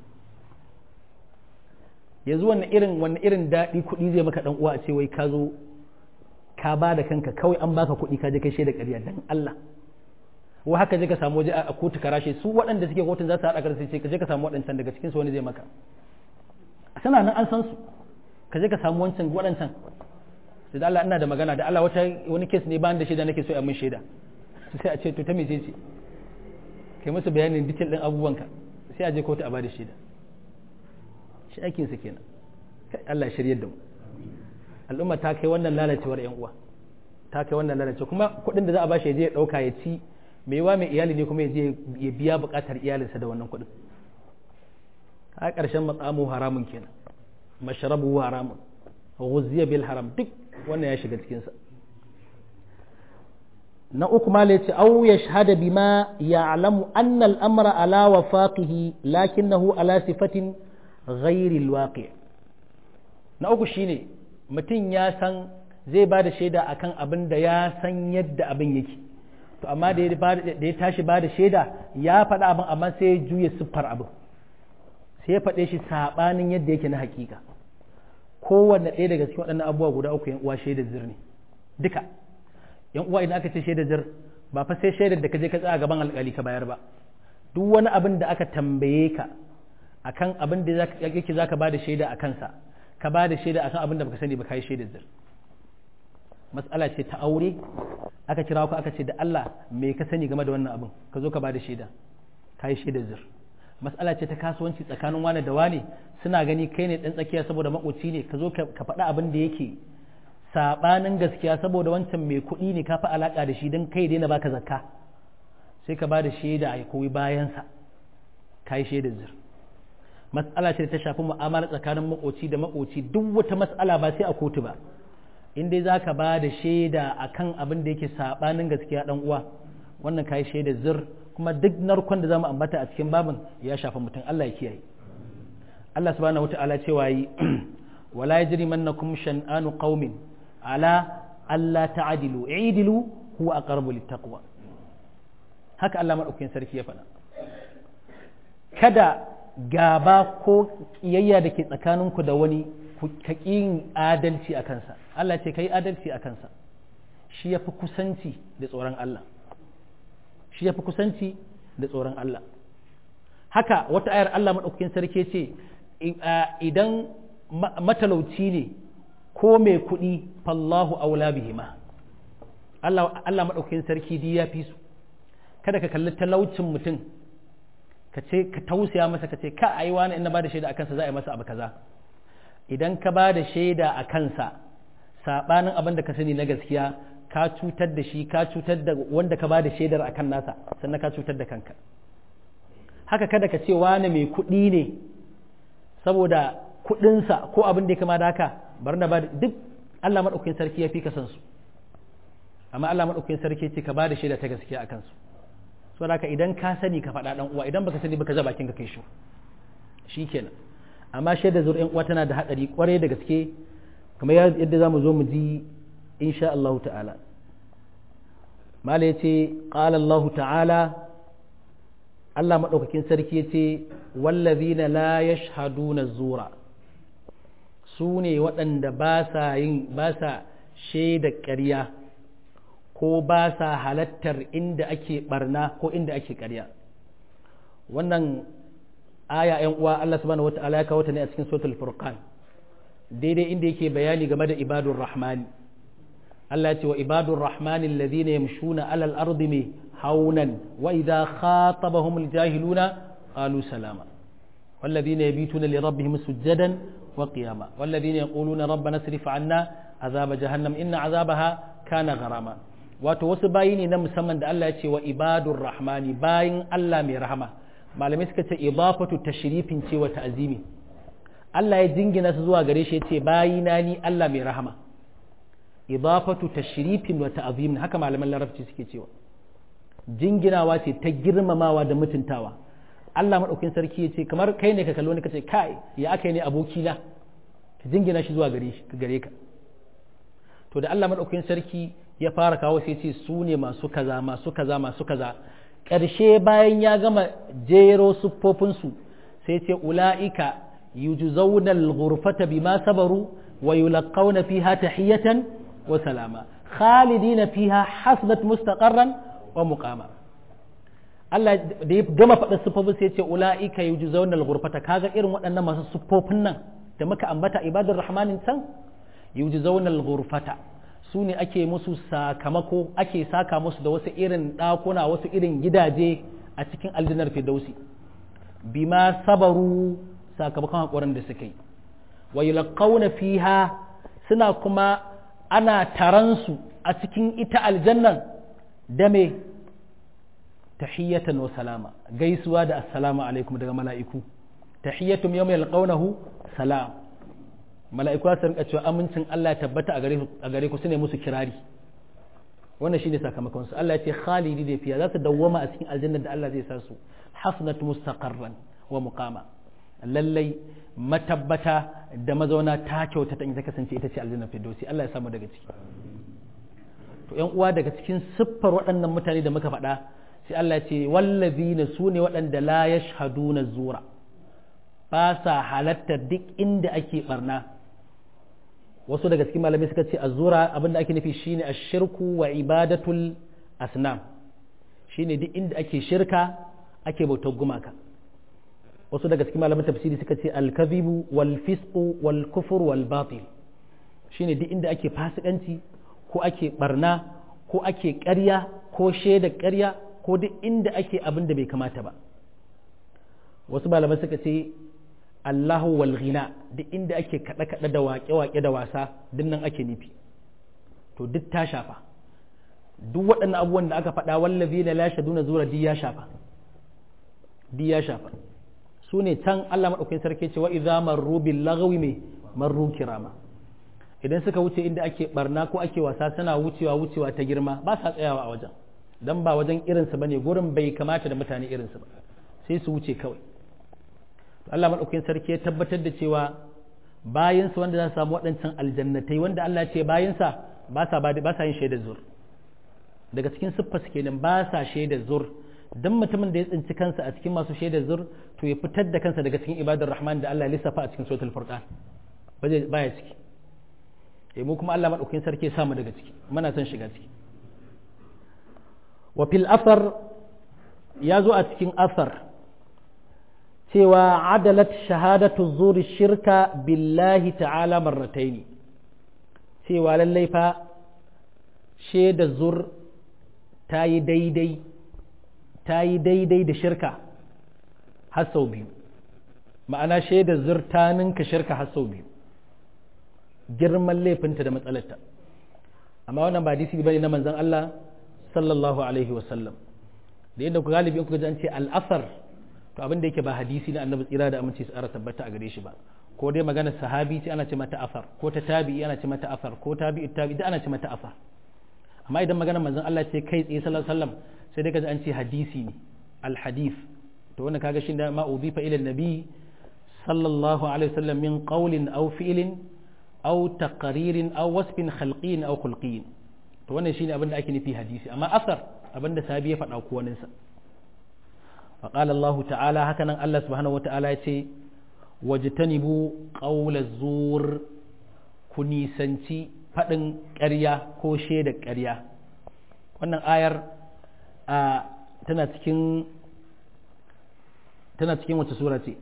yanzu wannan irin daɗi kuɗi zai maka ɗan uwa a ce wai ka zo ka ba da kanka kawai an baka kuɗi ka je kai shaida ƙarya dan Allah wa haka je ka samu waje a kotu ka rashe su waɗanda suke kotun za su haɗa karfi sai ka je ka samu waɗancan daga cikin su wani zai maka sana nan an san su ka je ka samu wancan waɗancan sai da Allah ina da magana da Allah wani kes ne bayan da shaida nake so a mun shaida sai a ce to ta mece ce kai musu bayanin detail din abubuwanka sai a je kotu a bada shaida shi aikin sa kenan kai Allah shiryar da mu al'umma ta kai wannan lalacewar yan uwa ta kai wannan lalacewa kuma kuɗin da za a bashi ya je ya ɗauka ya ci mai yawa mai iyali ne kuma ya je ya biya buƙatar iyalinsa da wannan kuɗin a ƙarshen matsamu haramun kenan mashrabu haramun ghuzziya bil haram duk wannan ya shiga cikinsa na uku ma yace aw yashhada bima ya'lamu anna al-amra ala wafaqihi lakinnahu ala sifatin ghairi al-waqi' na uku shine mutum ya san zai ba da shaida akan abin da ya san yadda abin yake to amma da ya tashi ba da shaida ya faɗa abin amma sai ya juya siffar abin sai ya faɗe shi saɓanin yadda yake na hakika kowanne ɗaya daga cikin waɗannan abubuwa guda uku yan uwa shaidar zir ne duka yan uwa idan aka ce shaidar zir ba fa sai shaidar da ka je ka tsaya gaban alƙali ka bayar ba duk wani abin da aka tambaye ka akan abin da yake zaka ba da shaida a kansa ka ba da shaida akan abin da baka sani ba kai shaidar zir mas'ala ce ta aure aka kira ku aka ce da Allah me ka sani game da wannan abin ka zo ka bada shaida kai shaida zur mas'ala ce ta kasuwanci tsakanin wani da wani suna gani kai ne dan tsakiya saboda makoci ne ka zo ka faɗa abin da yake sabanin gaskiya saboda wancan mai kuɗi ne ka fi alaka da shi don kai daina baka zakka sai ka bada shaida a koyi bayansa kai shaida zur mas'ala ce ta shafi mu'amala tsakanin makoci da makoci duk wata mas'ala ba sai a kotu ba in dai zaka ba da shaida akan abin da yake sabanin gaskiya dan uwa wannan kai shaida zur kuma duk narkon da zamu ambata a cikin babin ya shafa mutum Allah ya kiyaye Allah subhanahu wataala cewa yi wala yajrimannakum shan'anu qaumin ala alla ta'dilu i'dilu huwa aqrabu littaqwa haka Allah madaukakin sarki ya faɗa kada gaba ko kiyayya da ke tsakaninku da wani ka yin adalci a kansa Allah ce ka yi adalci a kansa shi ya fi kusanci da tsoron Allah shi ya fi kusanci da tsoron Allah haka wata ayar Allah maɗaukakin sarki ce idan matalauci ne ko mai kuɗi fallahu aula bihima Allah maɗaukakin sarki di ya fi su kada ka kalli talaucin mutum ka ce ka tausaya masa ka ce ka ayi wani in na bada shaida a kansa za a yi masa abu kaza idan ka bada shaida a kansa sabanin abin da ka sani na gaskiya ka cutar da shi ka cutar da wanda ka bada shaidar a kan nasa sannan ka cutar da kanka haka kada ka ce wani mai kuɗi ne saboda kuɗinsa ko abin da ya kama da haka bari na bada duk Allah maɗaukakin sarki ya fi ka san su amma Allah maɗaukakin sarki ce ka bada shaida ta gaskiya a kansu saboda haka idan ka sani ka faɗa ɗan uwa idan baka sani baka za bakin ka kai shi shikenan amma shaidar zur'in uwa tana da hadari kwarai da gaske kamar yadda zamu zo mu ji insha Allah ta'ala mala yace qala Allah ta'ala Allah madaukakin sarki yace wallazina la yashhaduna zura su ne waɗanda ba sa shaida ƙarya ko ba sa halattar inda ake barna ko inda ake ƙarya wannan aya ‘yan uwa Allah subhanahu wata'ala ya kawo ta ne a cikin suratul furqan daidai inda yake bayani game da ibadur rahmani Allah ya ce wa ibadur rahmani alladhina yamshuna alal ardi mi haunan wa idha khatabahumul jahiluna qalu salama والذين يبيتون لربهم سجدا وقياما والذين يقولون ربنا اصرف عنا عذاب جهنم إن عذابها كان غراما wato wasu bayi ne na musamman da Allah ya ce wa ibadur rahmani bayin Allah mai rahama malamai suka ce idafatu tashrifin ce wa ta'zimi Allah ya jingina su zuwa gare shi ya ce bayina ni Allah mai rahama idafatu tashrifin wa ta'zim haka malaman larabci suke cewa jinginawa ce ta girmamawa da mutuntawa Allah madaukakin sarki ya ce kamar kai ne ka kallo ne ka ce kai ya aka ne abokina ka jingina shi zuwa gare ka to da Allah madaukakin sarki ya fara kawo sai ce su ne masu kaza masu kaza masu kaza ƙarshe bayan ya gama jero siffofinsu sai ce ula'ika yujzauna al-ghurfata bima sabaru wa yulqawna fiha tahiyatan wa salama khalidina fiha hasbat mustaqarran wa muqama Allah da ya gama faɗa siffofin sai ce ula'ika yujzauna al-ghurfata kaga irin waɗannan masu siffofin nan da muka ambata ibadur rahmanin can yujzauna al-ghurfata su ne ake musu sakamako ake saka musu da wasu irin ɗakuna wasu irin gidaje a cikin aljannar firdausi bima sabaru sakamakon haƙurin da suka yi wa yulqawna fiha suna kuma ana taransu a cikin ita aljannan da me tahiyatan wa salama gaisuwa da assalamu alaikum daga mala'iku tahiyatum yawma yalqawnahu salam mala'iku su rinka cewa amincin Allah ya tabbata a gare ku su ne musu kirari wannan shine sakamakon su Allah ya ce khalidi da fiya za su dawwama a cikin aljanna da Allah zai sa su hasnat mustaqarran wa muqama lallai matabbata da mazauna ta kyautata in ta kasance ita ce aljanna firdausi Allah ya samu daga ciki to ƴan uwa daga cikin siffar waɗannan mutane da muka faɗa sai Allah ya ce wallazina sune waɗanda la yashhaduna zura ba sa halattar duk inda ake barna wasu daga cikin malamai suka ce azura abinda ake nufi shine ashirku wa ibadatul asnam shine duk inda ake shirka ake bautar gumaka wasu daga cikin malamai tafsiri suka ce al-kadhibu wal fisqu wal kufr wal batil shine duk inda ake fasikanci ko ake barna ko ake ƙarya ko shaida ƙarya ko duk inda ake abin da bai kamata ba. Wasu malamai suka ce Allahu wal ghina, duk inda ake kaɗe-kaɗe da waƙe-waƙe da wasa duk nan ake nufi, to duk ta shafa. Duk waɗannan abubuwan da aka faɗa wallazi la yashaduna zura duk ya shafa, duk ya shafa. Su ne can Allah maɗaukakin sarki ce wa idza marru bil lagwi me marru kirama, idan suka wuce inda ake barna ko ake wasa suna wucewa ta girma, ba sa tsayawa a wajen, dan ba wajen irinsu bane, gurin bai kamata da mutane irinsu ba, sai su wuce kawai. Allah maɗaukakin sarki ya tabbatar da cewa bayansa wanda za su samu waɗancan aljannatai wanda Allah ya ce bayansa ba sa yin shaidar zur, daga cikin siffa su kenan ba sa shaidar zur. Dan mutumin da ya tsinci kansa a cikin masu shaidar zur, to ya fitar da kansa daga cikin ibadar rahman da Allah ya lissafa a cikin suratul furqan, baya ciki. Mu kuma Allah maɗaukakin sarki ya samu daga ciki, muna son shiga ciki. Wa fil asar, ya zo a cikin asar cewa adalat shahadatu zuri shirka billahi ta'ala marrataini, cewa lallai fa shaidar zur ta yi daidai da shirka har sau biyu, ma'ana shaidar zur ta ninka shirka har sau biyu, girman laifinta da matsalarta. Amma wannan ba hadisi bane na manzon Allah sallallahu alaihi wasallam, da yadda ku galibi kuka ji an ce al'asar, to abin da yake ba hadisi na annabi tsira da aminci tsara tabbata a gare shi ba, ko dai magana sahabi ce ana ce mata asar, ko ta tabi'i ana ce mata asar, ko tabi'i da ana ce mata asar. Amma idan magana manzon Allah ce kai tsaye sallallahu alaihi wasallam, sai dai kaji an ce hadisi ne, al-hadith, to wannan kaga shi da ma udifa ila nabi sallallahu alaihi wasallam min qawlin aw fi'lin aw taqririn aw wasfin khalqiyyin aw khulqiyyin, to wannan shine abin da ake nufi hadisi. Amma asar abin da sahabi ya faɗa ko waninsa. فقال الله تعالى هكذا الله سبحانه وتعالى يتي واجتنبوا قول الزور كني سنتي فدن ƙarya ko shaida ƙarya. Wannan ayar tana cikin wace sura ce?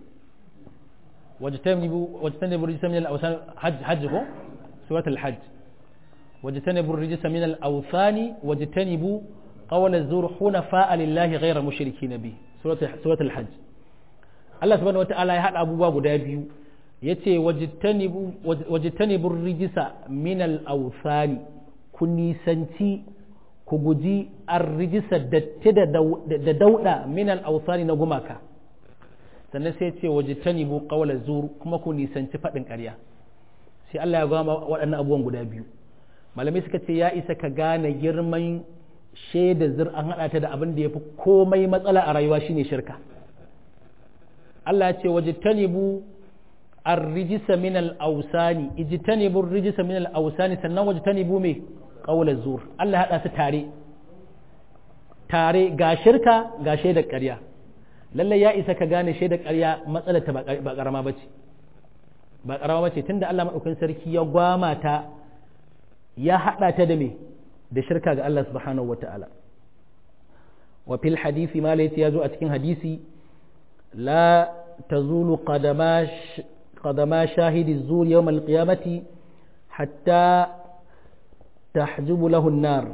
واجتنبوا الرجس من الأوثان حج ko سورة الحج. واجتنبوا الرجس من الأوثان واجتنبوا قول الزور حنفاء لله غير مشركين به. suratul hajj. Allah subhanahu wata'ala ya haɗa abubuwa guda biyu, yace wajtanibur rijisa min al-awthani, ku nisanci ku guji ar-rijisa datti da dauda min al-awthani na gumaka. Sannan sai yace wajtanibu qawla zur, kuma ku nisanci faɗin ƙarya. Sai Allah ya gama waɗannan abubuwan guda biyu. Malamai suka ce ya isa ka gane girman shaida zur an haɗa ta da abin da ya fi komai matsala a rayuwa shine shirka. Allah ya ce wajtanibu ar-rijsa min al-awsani, ijtanibu ar-rijsa min al-awsani, sannan wajtanibu me qawla zur. Allah ya haɗa su tare ga shirka ga shaida ƙarya. Lalle ya isa ka gane shaida ƙarya matsalar ta ba ƙarama bace tunda Allah madaukakin sarki ya gwama ta, ya haɗa ta da me da shirka ga Allah subhanahu wa ta'ala. Wa fil hadisi ma laiti ya zo a cikin hadisi, la tazulu qadama shahidi zur yawm al-qiyamati hatta tahjubu lahu an-nar.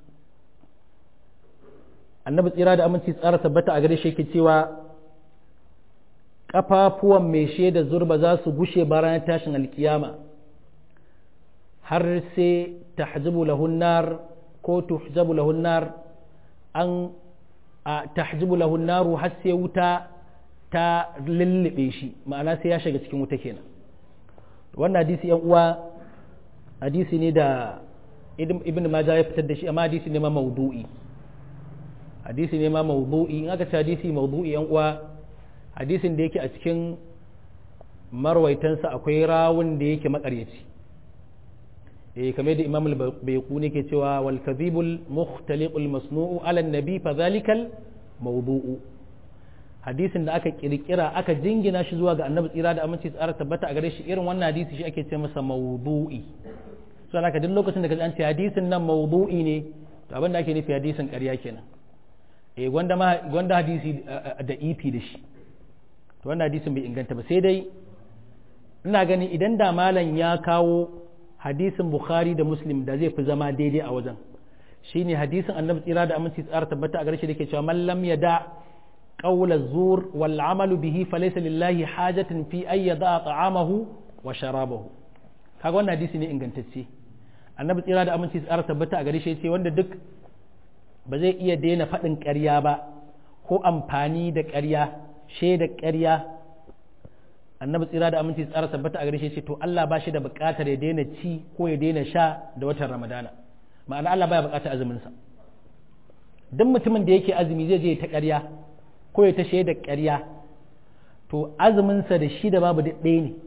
Annabi tsira da aminci tsara tabbata a gare shi yake cewa kafafuwan mai shaida zurba za su gushe bayan tashin alkiyama har sai tahjubu lahun nar ko tuhjabu lahun nar, an tahjubu lahun naru har sai wuta ta lullube shi, ma'ana sai ya shiga cikin wuta kenan. Wannan hadisi yan uwa hadisi ne da ibn Majah ya fitar da shi, amma hadisi ne ma maudu'i, hadisi ne ma maudu'i. In aka ce hadisi maudu'i yan uwa, hadisin da yake a cikin marwaitansa akwai rawun da yake makaryaci, kamar da Imam al-Bayquni ke cewa wal kadhibul mukhtaliqul masnu'u ala an-nabi fa zalikal mawdu'u. Hadisin da aka kirkira aka jingina shi zuwa ga annabi tsira da aminci tsara tabbata a gare shi, irin wannan hadisi shi ake ce masa mawdu'i. So haka duk lokacin da kaji an ce hadisin nan mawdu'i ne, to abin da ake nufi hadisin ƙarya kenan. Gwanda hadisi da ifi da shi, to wannan hadisin bai inganta ba. Sai dai ina gani idan da malam ya kawo hadisin Bukhari da Muslim da zai fi zama daidai a wajen shine hadisin annabi tsira da aminci tsara tabbata a gare shi da ke cewa man lam yada qawla zur wal amalu bihi falaysa lillahi hajatin fi ay yada ta'amahu wa sharabahu kaga wannan hadisi ne ingantacce annabi tsira da aminci tsara tabbata a gare shi yace wanda duk ba zai iya daina faɗin ƙarya ba ko amfani da ƙarya shaida ƙarya annabi tsira da aminci tsara tabbata a gare shi yace to Allah ba shi da buƙatar ya daina ci ko ya daina sha da watan Ramadana ma'ana Allah baya buƙatar azumin sa duk mutumin da yake azumi zai je ta ƙarya ko ya ta shaida ƙarya to azumin sa da shi da babu ɗaya ne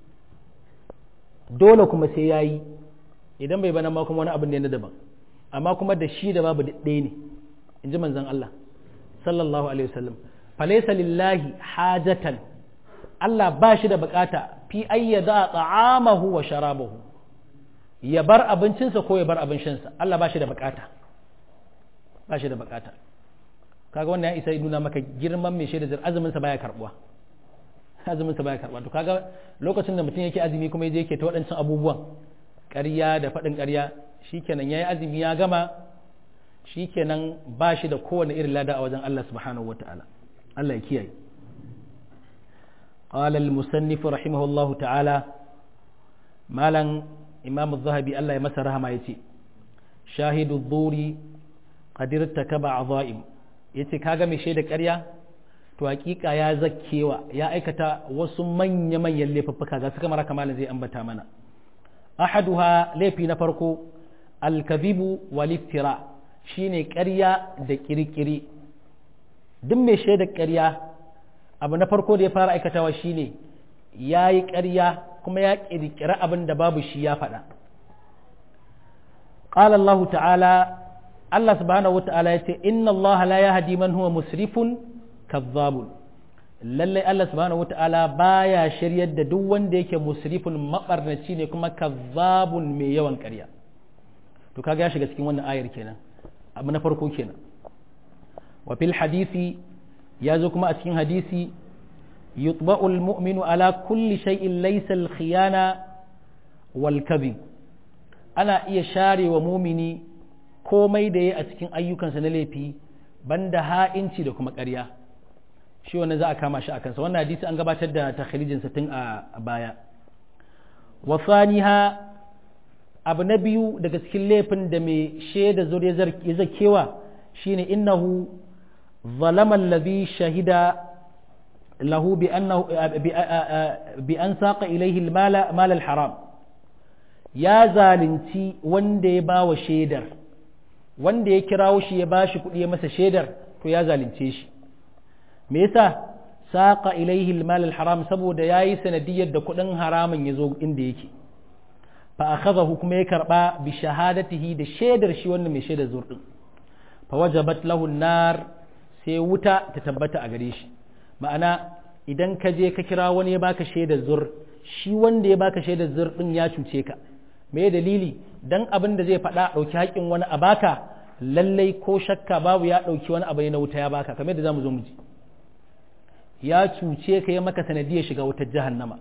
dole kuma sai yayi idan bai bana ma kuma wani abin ne na daban amma kuma da shi da babu ɗaya ne in ji manzon Allah sallallahu alaihi wasallam falaysa lillahi hajatan Allah ba shi da bukata fi ayyada ta'amahu wa sharabahu ya bar abincinsa ko ya bar abin shansa Allah ba shi da bukata ba shi da bukata kaga wannan ya isa nuna maka girman mai shaida da azumin sa baya karbuwa azumin sa baya karbuwa to kaga lokacin da mutum yake azumi kuma yaje yake ta waɗancan abubuwan ƙarya da faɗin ƙarya shikenan yayi azumi ya gama shikenan ba shi da kowane irin lada a wajen Allah subhanahu wataala Allah ya kiyaye قال المصنف رحمه الله تعالى مالا إمام الذهبي الله يمسرها ما يتي شاهد الضور قد ارتكب عظائم yace kaga mai shaida ƙarya to hakika ya zakkewa ya aikata wasu manya-manyan laifuffuka ga su kamar haka malam zai ambata mana ahaduha laifi na farko alkazibu wal iftira shine ƙarya da kirkiri duk mai shaida ƙarya abu na farko da ya fara aikatawa shine ya yi ƙarya kuma ya ƙirƙira abin da babu shi ya faɗa qala Allah ta'ala Allah subhanahu wa ta'ala ya ce inna Allah la yahdi man huwa musrifun kazzabun lallai Allah subhanahu wa ta'ala baya shiryar da duk wanda yake musrifun mabarnaci ne kuma kazzabun mai yawan ƙarya to kaga ya shiga cikin wannan ayar kenan abu na farko kenan wa fil hadisi ya zo kuma a cikin hadisi yutba'ul mu'minu ala kulli shay'in laysa al-khiyana wal kadhib ana iya share wa mumini komai da yayi a cikin ayyukansa na laifi banda ha'inci da kuma ƙarya shi wannan za a kama shi akan sa wannan hadisi an gabatar da takhrijin sa tun a baya wa thaniha abu na biyu daga cikin laifin da mai shaida zuriya zakewa shine innahu ظلم الذي شهد له بأنه بأن ساق إليه مال الحرام يا zalunci wanda ya bawa shaidar wanda ya kirawo shi ya bashi kuɗi ya masa shaidar to ya zalunce shi me yasa saqa ilaihi almal alharam saboda yayi sanadiyar da kuɗin haramun ya zo inda yake fa akhadahu kuma ya karba bi shahadatihi da shaidar shi wannan mai shaidar zur din fa wajabat lahu an-nar sai wuta ta tabbata a gare shi ma'ana idan ka je ka kira wani ya baka shaidar zur shi wanda ya baka shaidar zur din ya cuce ka me dalili dan abin da zai faɗa ɗauki haƙƙin wani a baka lallai ko shakka babu ya ɗauki wani abu ne na wuta ya baka kamar yadda zamu zo mu ji ya cuce ka ya maka sanadiyar shiga wutar jahannama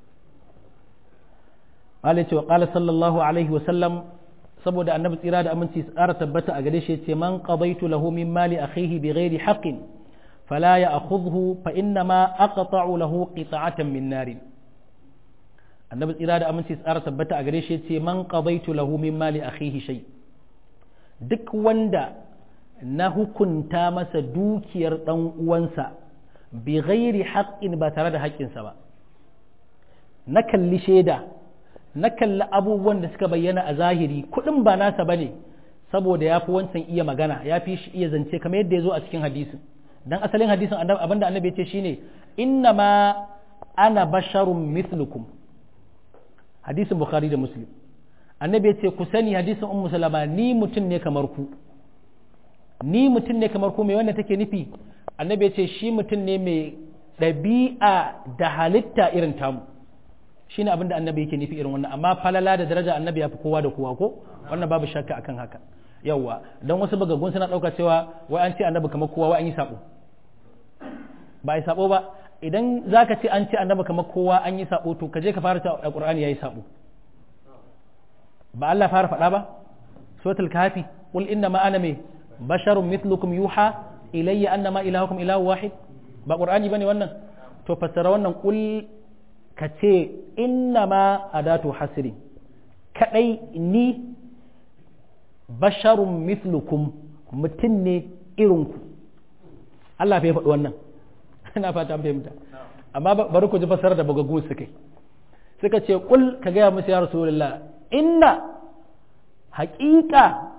malai ce wa qala sallallahu alaihi wa sallam saboda annabi tsira da aminci tsara tabbata a gare shi ce man qadaitu lahu min mali akhihi bighairi haqqin fala ya'khudhu fa inna ma aqta'u lahu qita'atan min nar annabi tsira da aminci tsara tabbata a gare shi ce man qadaitu lahu min mali akhihi shay duk wanda na hukunta masa dukiyar dan uwansa bighairi haqqin ba tare da haƙƙinsa ba na kalli shaida na kalli abubuwan da suka bayyana a zahiri kuɗin ba nasa ba ne saboda ya fi wancan iya magana ya fi shi iya zance kamar yadda ya zo a cikin hadisin dan asalin hadisin abinda annabi ya ce shine inna ma ana basharun mithlukum hadisin bukhari da muslim annabi ya ce ku sani hadisin ummu salama ni mutum ne kamar ku ni mutum ne kamar ku me wannan take nufi annabi ya ce shi mutum ne mai ɗabi'a da halitta irin tamu shine abin da annabi yake nufi irin wannan amma falala da daraja annabi ya fi kowa da kowa ko wannan babu shakka akan haka yawa dan wasu bagagun suna dauka cewa wai an ce annabi kamar kowa wai an yi sabo ba yi sabo ba idan zaka ce an ce annabi kamar kowa an yi sabo to kaje ka fara ta alqur'ani yayi sabo ba Allah fara faɗa ba suratul kahfi qul inna ma ana basharun mithlukum yuha ilayya annama ilahukum ilahu wahid ba qur'ani bane wannan to fassara wannan qul kace inna ma adatu hasri kadai ni basharun mithlukum mutun ne irinku Allah bai faɗi wannan ina fata an fahimta amma bari ku ji fassarar da bugaggu suka ce qul ka ga musu ya rasulullah inna haqiqa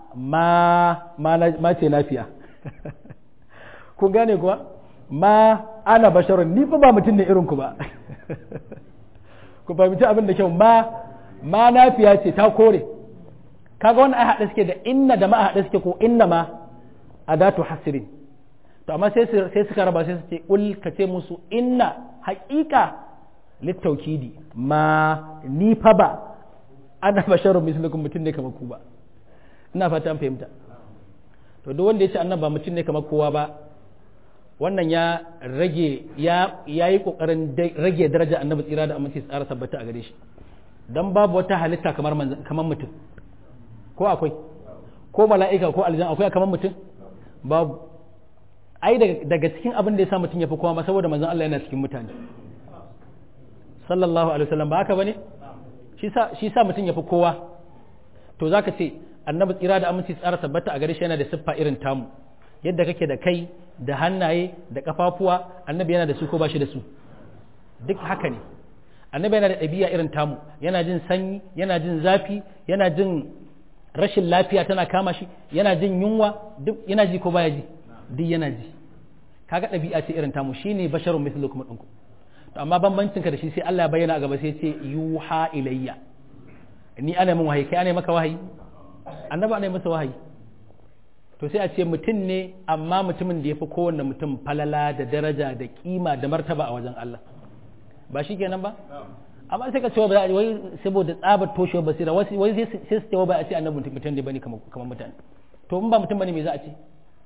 ma ce lafiya kun gane kuwa ma ana basharun ni fa ba mutum ne irin ku ba ku fahimci abin da kyau ma lafiya ce ta kore kaga wannan ai hada suke da inna da ma hada suke ko inna ma adatu hasrin to amma sai suka raba sai su ce ul ka ce musu inna haqiqa littaukidi ma ni fa ba ana basharun mislukum mutum ne kamar ku ba ina fata an fahimta to duk wanda ya ce annabi ba mutum ne kamar kowa ba wannan ya yi kokarin rage daraja annabi tsira da aminci tsara tabbata a gare shi dan babu wata halitta kamar mutum ko akwai ko mala'ika ko aljan akwai kamar mutum babu ai daga cikin abin da ya sa mutum ya fi kowa ba saboda manzon Allah yana cikin mutane sallallahu alaihi wasallam ba haka bane shi sa mutum ya fi kowa to zaka ce annabi tsira da aminci tsara tabbata a gare shi yana da siffa irin tamu yadda kake da kai da hannaye da kafafuwa annabi yana da su ko ba shi da su duk haka ne annabi yana da ɗabi'a irin tamu yana jin sanyi yana jin zafi yana jin rashin lafiya tana kama shi yana jin yunwa duk yana ji ko baya ji duk yana ji kaga ɗabi'a ce irin tamu shine basharun mithlukum ɗinku to amma bambancin ka da shi sai Allah ya bayyana a gaba sai ya ce yuha ilayya ni ana min wahayi kai ana maka wahayi annabi ana masa wahayi to sai a ce mutum ne amma mutumin da ya fi kowanne mutum falala da daraja da kima da martaba a wajen Allah ba shi kenan ba amma sai ka ce wai saboda tsabar toshewar basira wai sai su ce ba a ce annabi mutum ne bane kamar mutane to in ba mutum bane me za a ce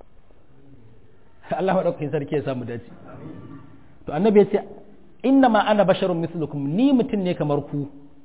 Allah madaukakin sarki ya samu dace to annabi ya ce inna ma ana basharun mislukum ni mutum ne kamar ku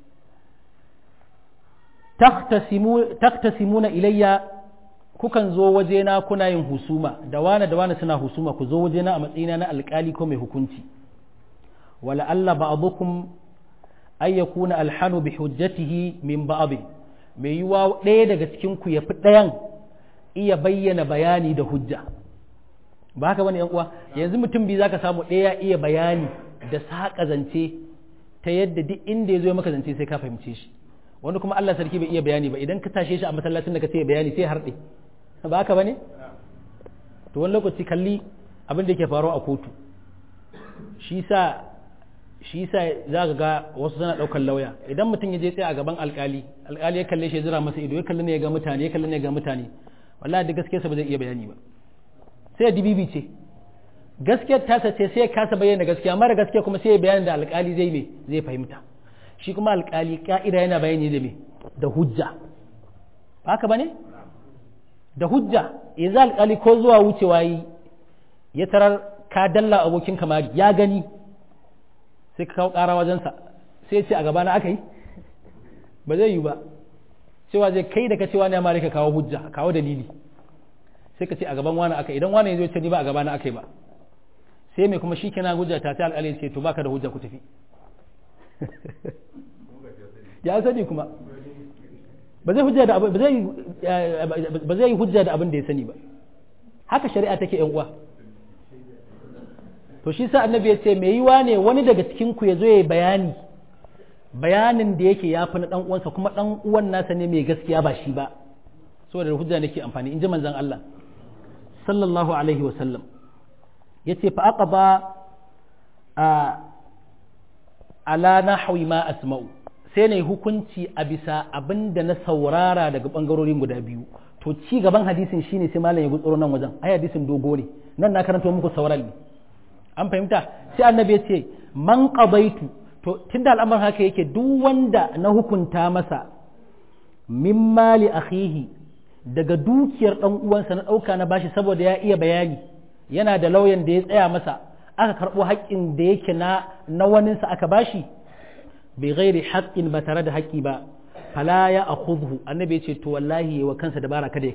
taktasimuna ilayya kukan zo wajena kuna yin husuma da wane suna husuma ku zo wajena a matsayina na alkali ko mai hukunci wala alla ba'dukum ay yakuna alhanu bi hujjatihi min ba'd mai yiwa ɗaya daga cikin ku yafi ɗayan iya bayyana bayani da hujja ba haka bane yan uwa yanzu mutum bi zaka samu ɗaya iya bayani da saka zance ta yadda duk inda ya zo maka zance sai ka fahimce shi wani kuma Allah sarki bai iya bayani ba idan ka tashe shi a masallacin da ka ce bayani sai harɗe ba haka bane to wani lokaci kalli abin da yake faruwa a kotu shi sa za ka ga wasu suna ɗaukar lauya idan mutum ya je tsaye a gaban alkali ya kalle shi ya zira masa ido ya kalle ne ya ga mutane wallahi da gaskiyarsa ba zai iya bayani ba sai ya dibibi ce gaskiyar tasa ce sai ya kasa bayyana gaskiya mara gaskiya kuma sai ya bayani da alkali zai fahimta shi kuma alkali ka'ida yana bayani da me da hujja haka bane da hujja yanzu alkali ko zuwa wucewa yi ya tarar ka dalla abokin kamari ya gani sai ka kawo ƙara wajensa sai ce a gabana aka yi ba zai yi ba cewa zai kai da ka cewa ne ma ka kawo hujja kawo dalili sai ka ce a gaban wani aka idan wani ya zo ce ni ba a gabana aka yi ba sai mai kuma shi kenan hujja ta sai alƙali ce to baka da hujja ku tafi ya sani kuma ba zai yi hujja da abin da ya sani ba haka shari'a take yan uwa to shi sa annabi ya ce mai yiwa ne wani daga cikin ku ya zo ya bayanin da yake yafi na dan uwansa kuma dan uwan nasa ne mai gaskiya ba shi ba saboda hujja nake amfani in ji manzon Allah sallallahu alaihi wa sallam yace fa aqaba ala nahwi ma asma'u sai ne hukunci a bisa abinda na saurara daga bangarorin guda biyu to ci gaban hadisin shine sai malam ya gutsuro nan wajen ai hadisin dogo ne nan na karanto muku sauran ne an fahimta sai annabi ya ce man qadaitu to tunda al'amarin haka yake duk wanda na hukunta masa min mali akhihi daga dukiyar dan uwansa na dauka na bashi saboda ya iya bayani yana da lauyan da ya tsaya masa aka karbo haƙƙin da yake na waninsa aka bashi bai gairi haƙƙin ba tare da haƙƙi ba fala ya akhudhu annabi ya ce to wallahi wa kansa dabara kada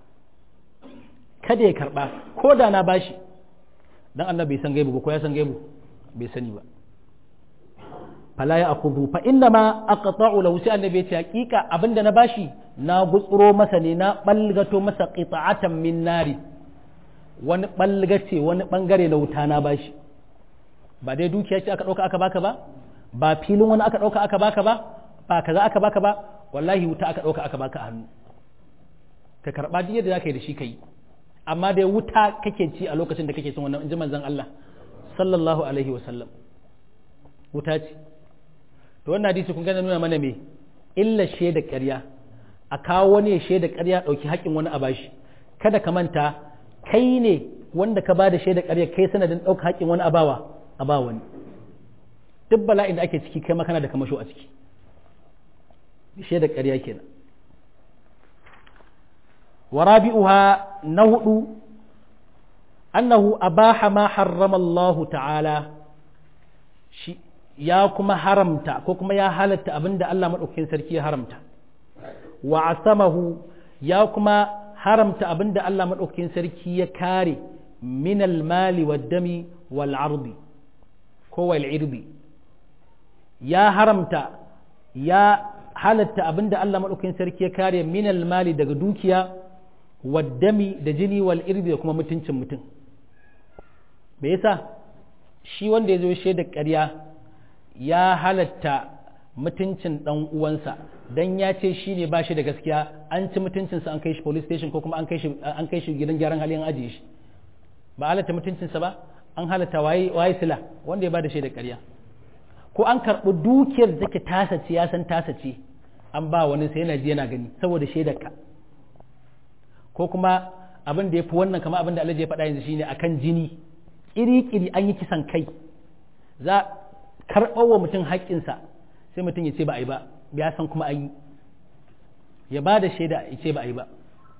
ya karba ko da na bashi dan annabi san gaibu ko ya san gaibu bai sani ba fala ya akhudhu fa inna ma aqta'u lahu sai annabi ya ce hakika abinda na bashi na gutsuro masa ne na balgato masa qita'atan min nari wani balgace wani bangare na wuta na bashi ba dai dukiya ce aka dauka aka baka ba filin wani aka dauka aka baka ba kaza aka baka ba wallahi wuta aka dauka aka baka a hannu ka karba duk yadda zaka yi da shi kai amma dai wuta kake ci a lokacin da kake son wannan inji manzon Allah sallallahu alaihi wa sallam wuta ce to wannan hadisi kun ga nuna mana me illa shaida ƙarya a kawo wani ya shaida ƙarya dauki haƙin wani a bashi kada ka manta kai ne wanda ka bada shaida ƙarya kai sanadin dauka haƙin wani a ba wani duk bala'in da ake ciki kai makana da kamasho a ciki shaida ƙarya kenan ورابعها نهض أنه أباح ما حرم الله تعالى يا كما حرمت كما يا حالت أبند الله مدوكين سركي حرمت وعصمه يا كما حرمت أبند الله مدوكين سركي كاري من المال والدم والعرض كو العرض يا حرمت يا حالت أبند الله مدوكين سركي كاري من المال daga dukiya waddami da jini wal irbi da kuma mutuncin mutum me yasa shi wanda ya zo shaidar ƙarya ya halatta mutuncin dan uwansa dan ya ce shi ne ba shi da gaskiya an ci mutuncinsa an kai shi police station ko kuma an kai shi gidan gyaran hali an ajiye shi ba halatta mutuncinsa ba an halatta waye sila wanda ya ba da shaidar ƙarya ko an karɓi dukiyar da take tasa ce ya san tasa ce an ba wani sai yana ji yana gani saboda shaidar ka ko kuma abin da ya fi wannan kama abin da Allah ya faɗa yanzu shine akan jini ƙiri-ƙiri an yi kisan kai za karɓar wa mutum haƙƙinsa sai mutum ya ce ba a yi ba ya san kuma an yi ya ba da shaida ya ce ba a yi ba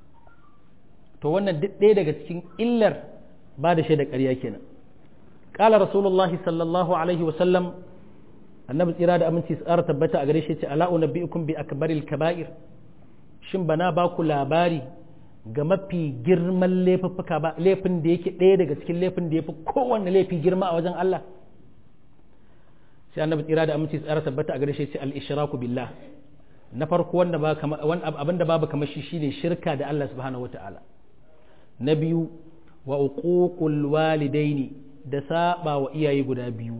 to wannan duk ɗaya daga cikin illar ba da shaida ƙarya kenan ƙala rasulullahi sallallahu alaihi wasallam annabi tsira da aminci tsara tabbata a gare shi ce ala unabbiukum bi akbaril kaba'ir shin bana ba ku labari ga mafi girman laifuffuka ba laifin da yake ɗaya daga cikin laifin da ya fi kowanne laifi girma a wajen Allah sai annabi tsira da aminci tsara tabbata a gare shi ce al-ishraku billah na farko wanda ba abinda babu kamar shi shine shirka da Allah subhanahu wataala na biyu wa uququl walidaini da saba wa iyaye guda biyu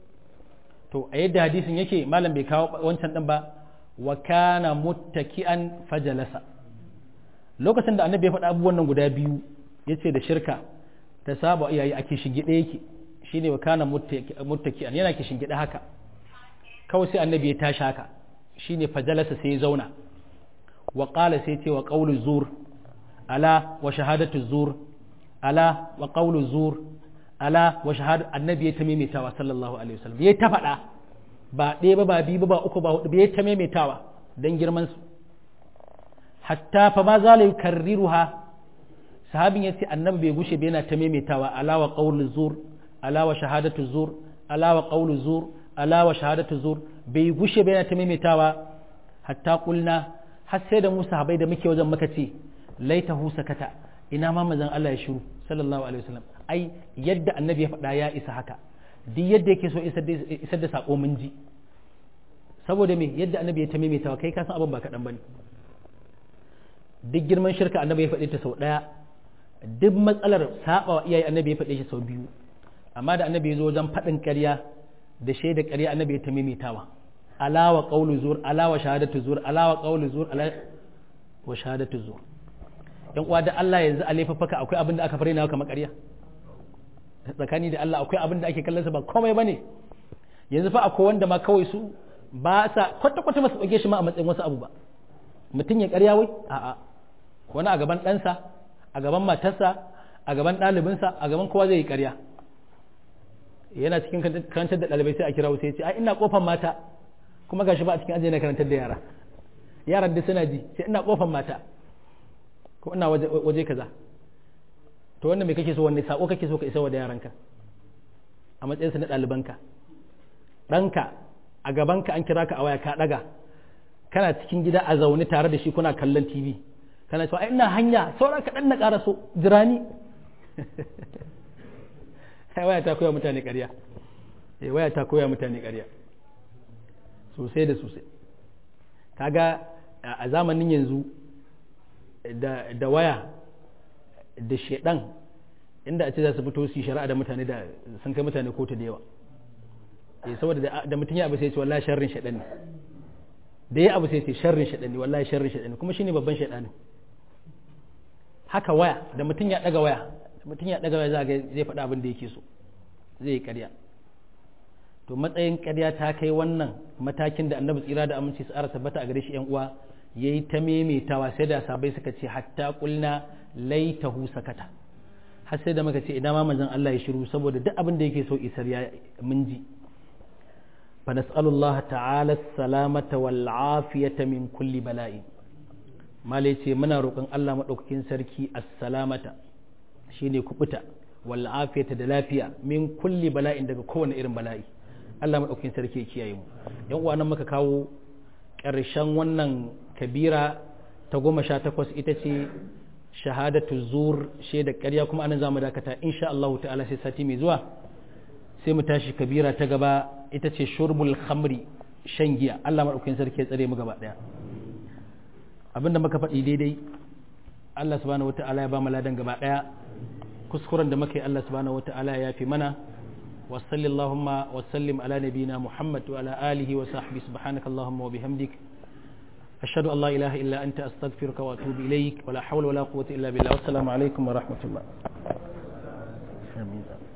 to a yadda hadisin yake malam bai kawo wancan din ba wa kana muttaki'an fajalasa lokacin da annabi ya faɗa abubuwan nan guda biyu ya ce da shirka ta saba iyaye ake shingide yake shi ne wa kana muttaki'an yana ke shingide haka kawai sai annabi ya tashi haka shi ne fajalasa sai ya zauna wa ƙala sai ce wa ƙaulu zur ala wa shahadatu zur ala wa ƙaulu zur ala wa shahadatu annabi ya ta maimaitawa sallallahu alaihi wasallam ya ta faɗa ba ɗaya ba ba biyu ba uku ba huɗu ya ta maimaitawa don girman su hatta fa ma zala yukarriruha sahabin yace annabi bai gushe bai yana ta maimaitawa ala wa qawlu zur ala wa shahadatu zur ala wa qawlu zur ala wa shahadatu zur bai gushe bai yana ta maimaitawa hatta qulna har sai da mu sahabbai da muke wajen muka ce laitahu sakata ina ma manzon Allah ya shiru sallallahu alaihi wasallam ai yadda annabi ya faɗa ya isa haka duk yadda yake so isar da sako mun ji saboda me yadda annabi ya ta maimaitawa kai ka san abin ba kaɗan bane duk girman shirka annabi ya faɗe ta sau ɗaya duk matsalar saba wa iyaye annabi ya faɗe shi sau biyu amma da annabi ya zo wajen faɗin ƙarya da shaida ƙarya annabi ya ta maimaitawa ala wa qawlu zur ala wa shahadatu zur ala wa qawlu zur ala wa shahadatu zur yan uwa da Allah yanzu a laifafaka akwai abin da aka fara nawa kamar ƙarya tsakani da Allah akwai abin da ake kallon sa ba komai bane yanzu fa akwai wanda ma kawai su ba sa kwata-kwata masu ɗauke shi ma a matsayin wasu abu ba mutum ya ƙarya wai a'a wani a gaban ɗansa a gaban matarsa a gaban ɗalibinsa a gaban kowa zai yi ƙarya yana cikin karantar da ɗalibai sai a kira sai ya ce ai ina kofar mata kuma gashi ba a cikin ajiye na karantar da yara yaran da suna ji sai ina kofar mata ko ina waje kaza to wannan me kake so wanne sako kake so ka isa wa da yaranka a matsayinsa na ɗalibanka ɗanka a gabanka an kira ka a waya ka ɗaga kana cikin gida a zaune tare da shi kuna kallon TV kana cewa ina hanya saura kaɗan na ƙara so jirani waya ta koya mutane ƙarya waya ta koya mutane ƙarya sosai da sosai kaga a zamanin yanzu da waya da shedan inda a ce za su fito su shari'a da mutane da sun kai mutane kotu da yawa saboda da mutum ya abu sai ce wallahi sharrin shedan ne da ya abu sai ce sharrin shedan ne wallahi sharrin shedan ne kuma shine babban shedan haka waya da mutum ya daga waya za ga zai faɗa abin da yake so zai yi ƙarya to matsayin ƙarya ta kai wannan matakin da annabi tsira da aminci su ara tabbata a gare shi yan uwa yayi ta memetawa sai da sabai suka ce hatta qulna laitahu sakata har sai da muka ce idan ma manzon Allah ya shiru saboda duk abin da yake so isar ya mun ji fa nas'alullah ta'ala salamata wal afiyata min kulli bala'i malai ce muna roƙon Allah madaukakin sarki as-salamata shine kubuta wal afiyata da lafiya min kulli bala'in daga kowane irin bala'i Allah madaukakin sarki ya kiyaye mu yan uwa nan muka kawo ƙarshen wannan kabira ta 18 ita ce shahadatu zur shaida ƙarya kuma anan zamu dakata insha Allah ta'ala sai sati mai zuwa sai mu tashi kabira ta gaba ita ce shurbul khamri shan giya Allah madaukakin sarki ya tsare mu gaba daya abinda muka faɗi daidai Allah subhanahu wata'ala ya ba mu ladan gaba daya kuskuren da muka yi Allah subhanahu wata'ala ya yafi mana wa sallallahu wa sallim ala nabina Muhammad wa ala alihi wa sahbihi subhanakallahumma wa bihamdik أشهد أن لا إله إلا أنت أستغفرك وأتوب إليك ولا حول ولا قوة إلا بالله والسلام عليكم ورحمة الله